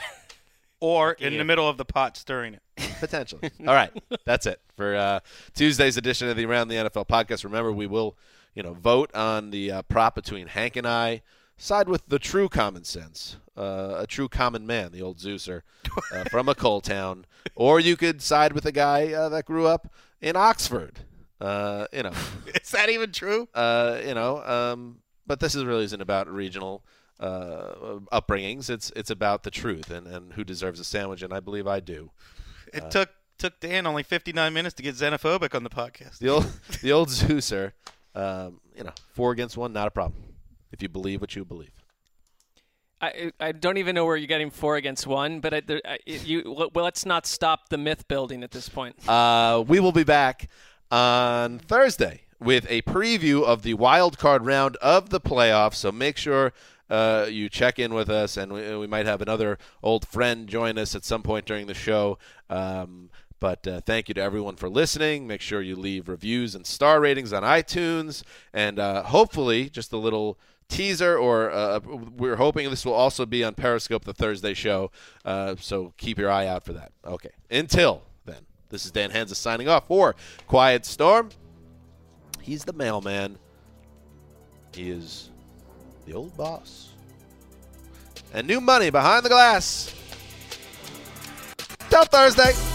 Or in the middle of the pot stirring it. Potentially. All right. That's it for uh, Tuesday's edition of the Around the N F L podcast. Remember, we will, you know, vote on the uh, prop between Hank and I side with the true common sense, uh, a true common man, the old Zeuser uh, from a coal town, or you could side with a guy uh, that grew up in Oxford. Uh, you know, is that even true? Uh, you know, um, but this is really isn't about regional uh, upbringings. It's it's about the truth and, and who deserves a sandwich, and I believe I do. It uh, took took Dan only fifty-nine minutes to get xenophobic on the podcast. The old the old Zeuser, um, you know, four against one, not a problem. If you believe what you believe. I I don't even know where you're getting four against one, but I, there, I, you well, let's not stop the myth building at this point. Uh, we will be back on Thursday with a preview of the wild card round of the playoffs. So make sure uh, you check in with us, and we, we might have another old friend join us at some point during the show. Um, but uh, thank you to everyone for listening. Make sure you leave reviews and star ratings on iTunes, and uh, hopefully just a little teaser, or uh, we're hoping this will also be on Periscope, the Thursday show. Uh, so keep your eye out for that. Okay. Until then, this is Dan Hanzus signing off for Quiet Storm. He's the mailman. He is the old boss. And new money behind the glass. Till Thursday.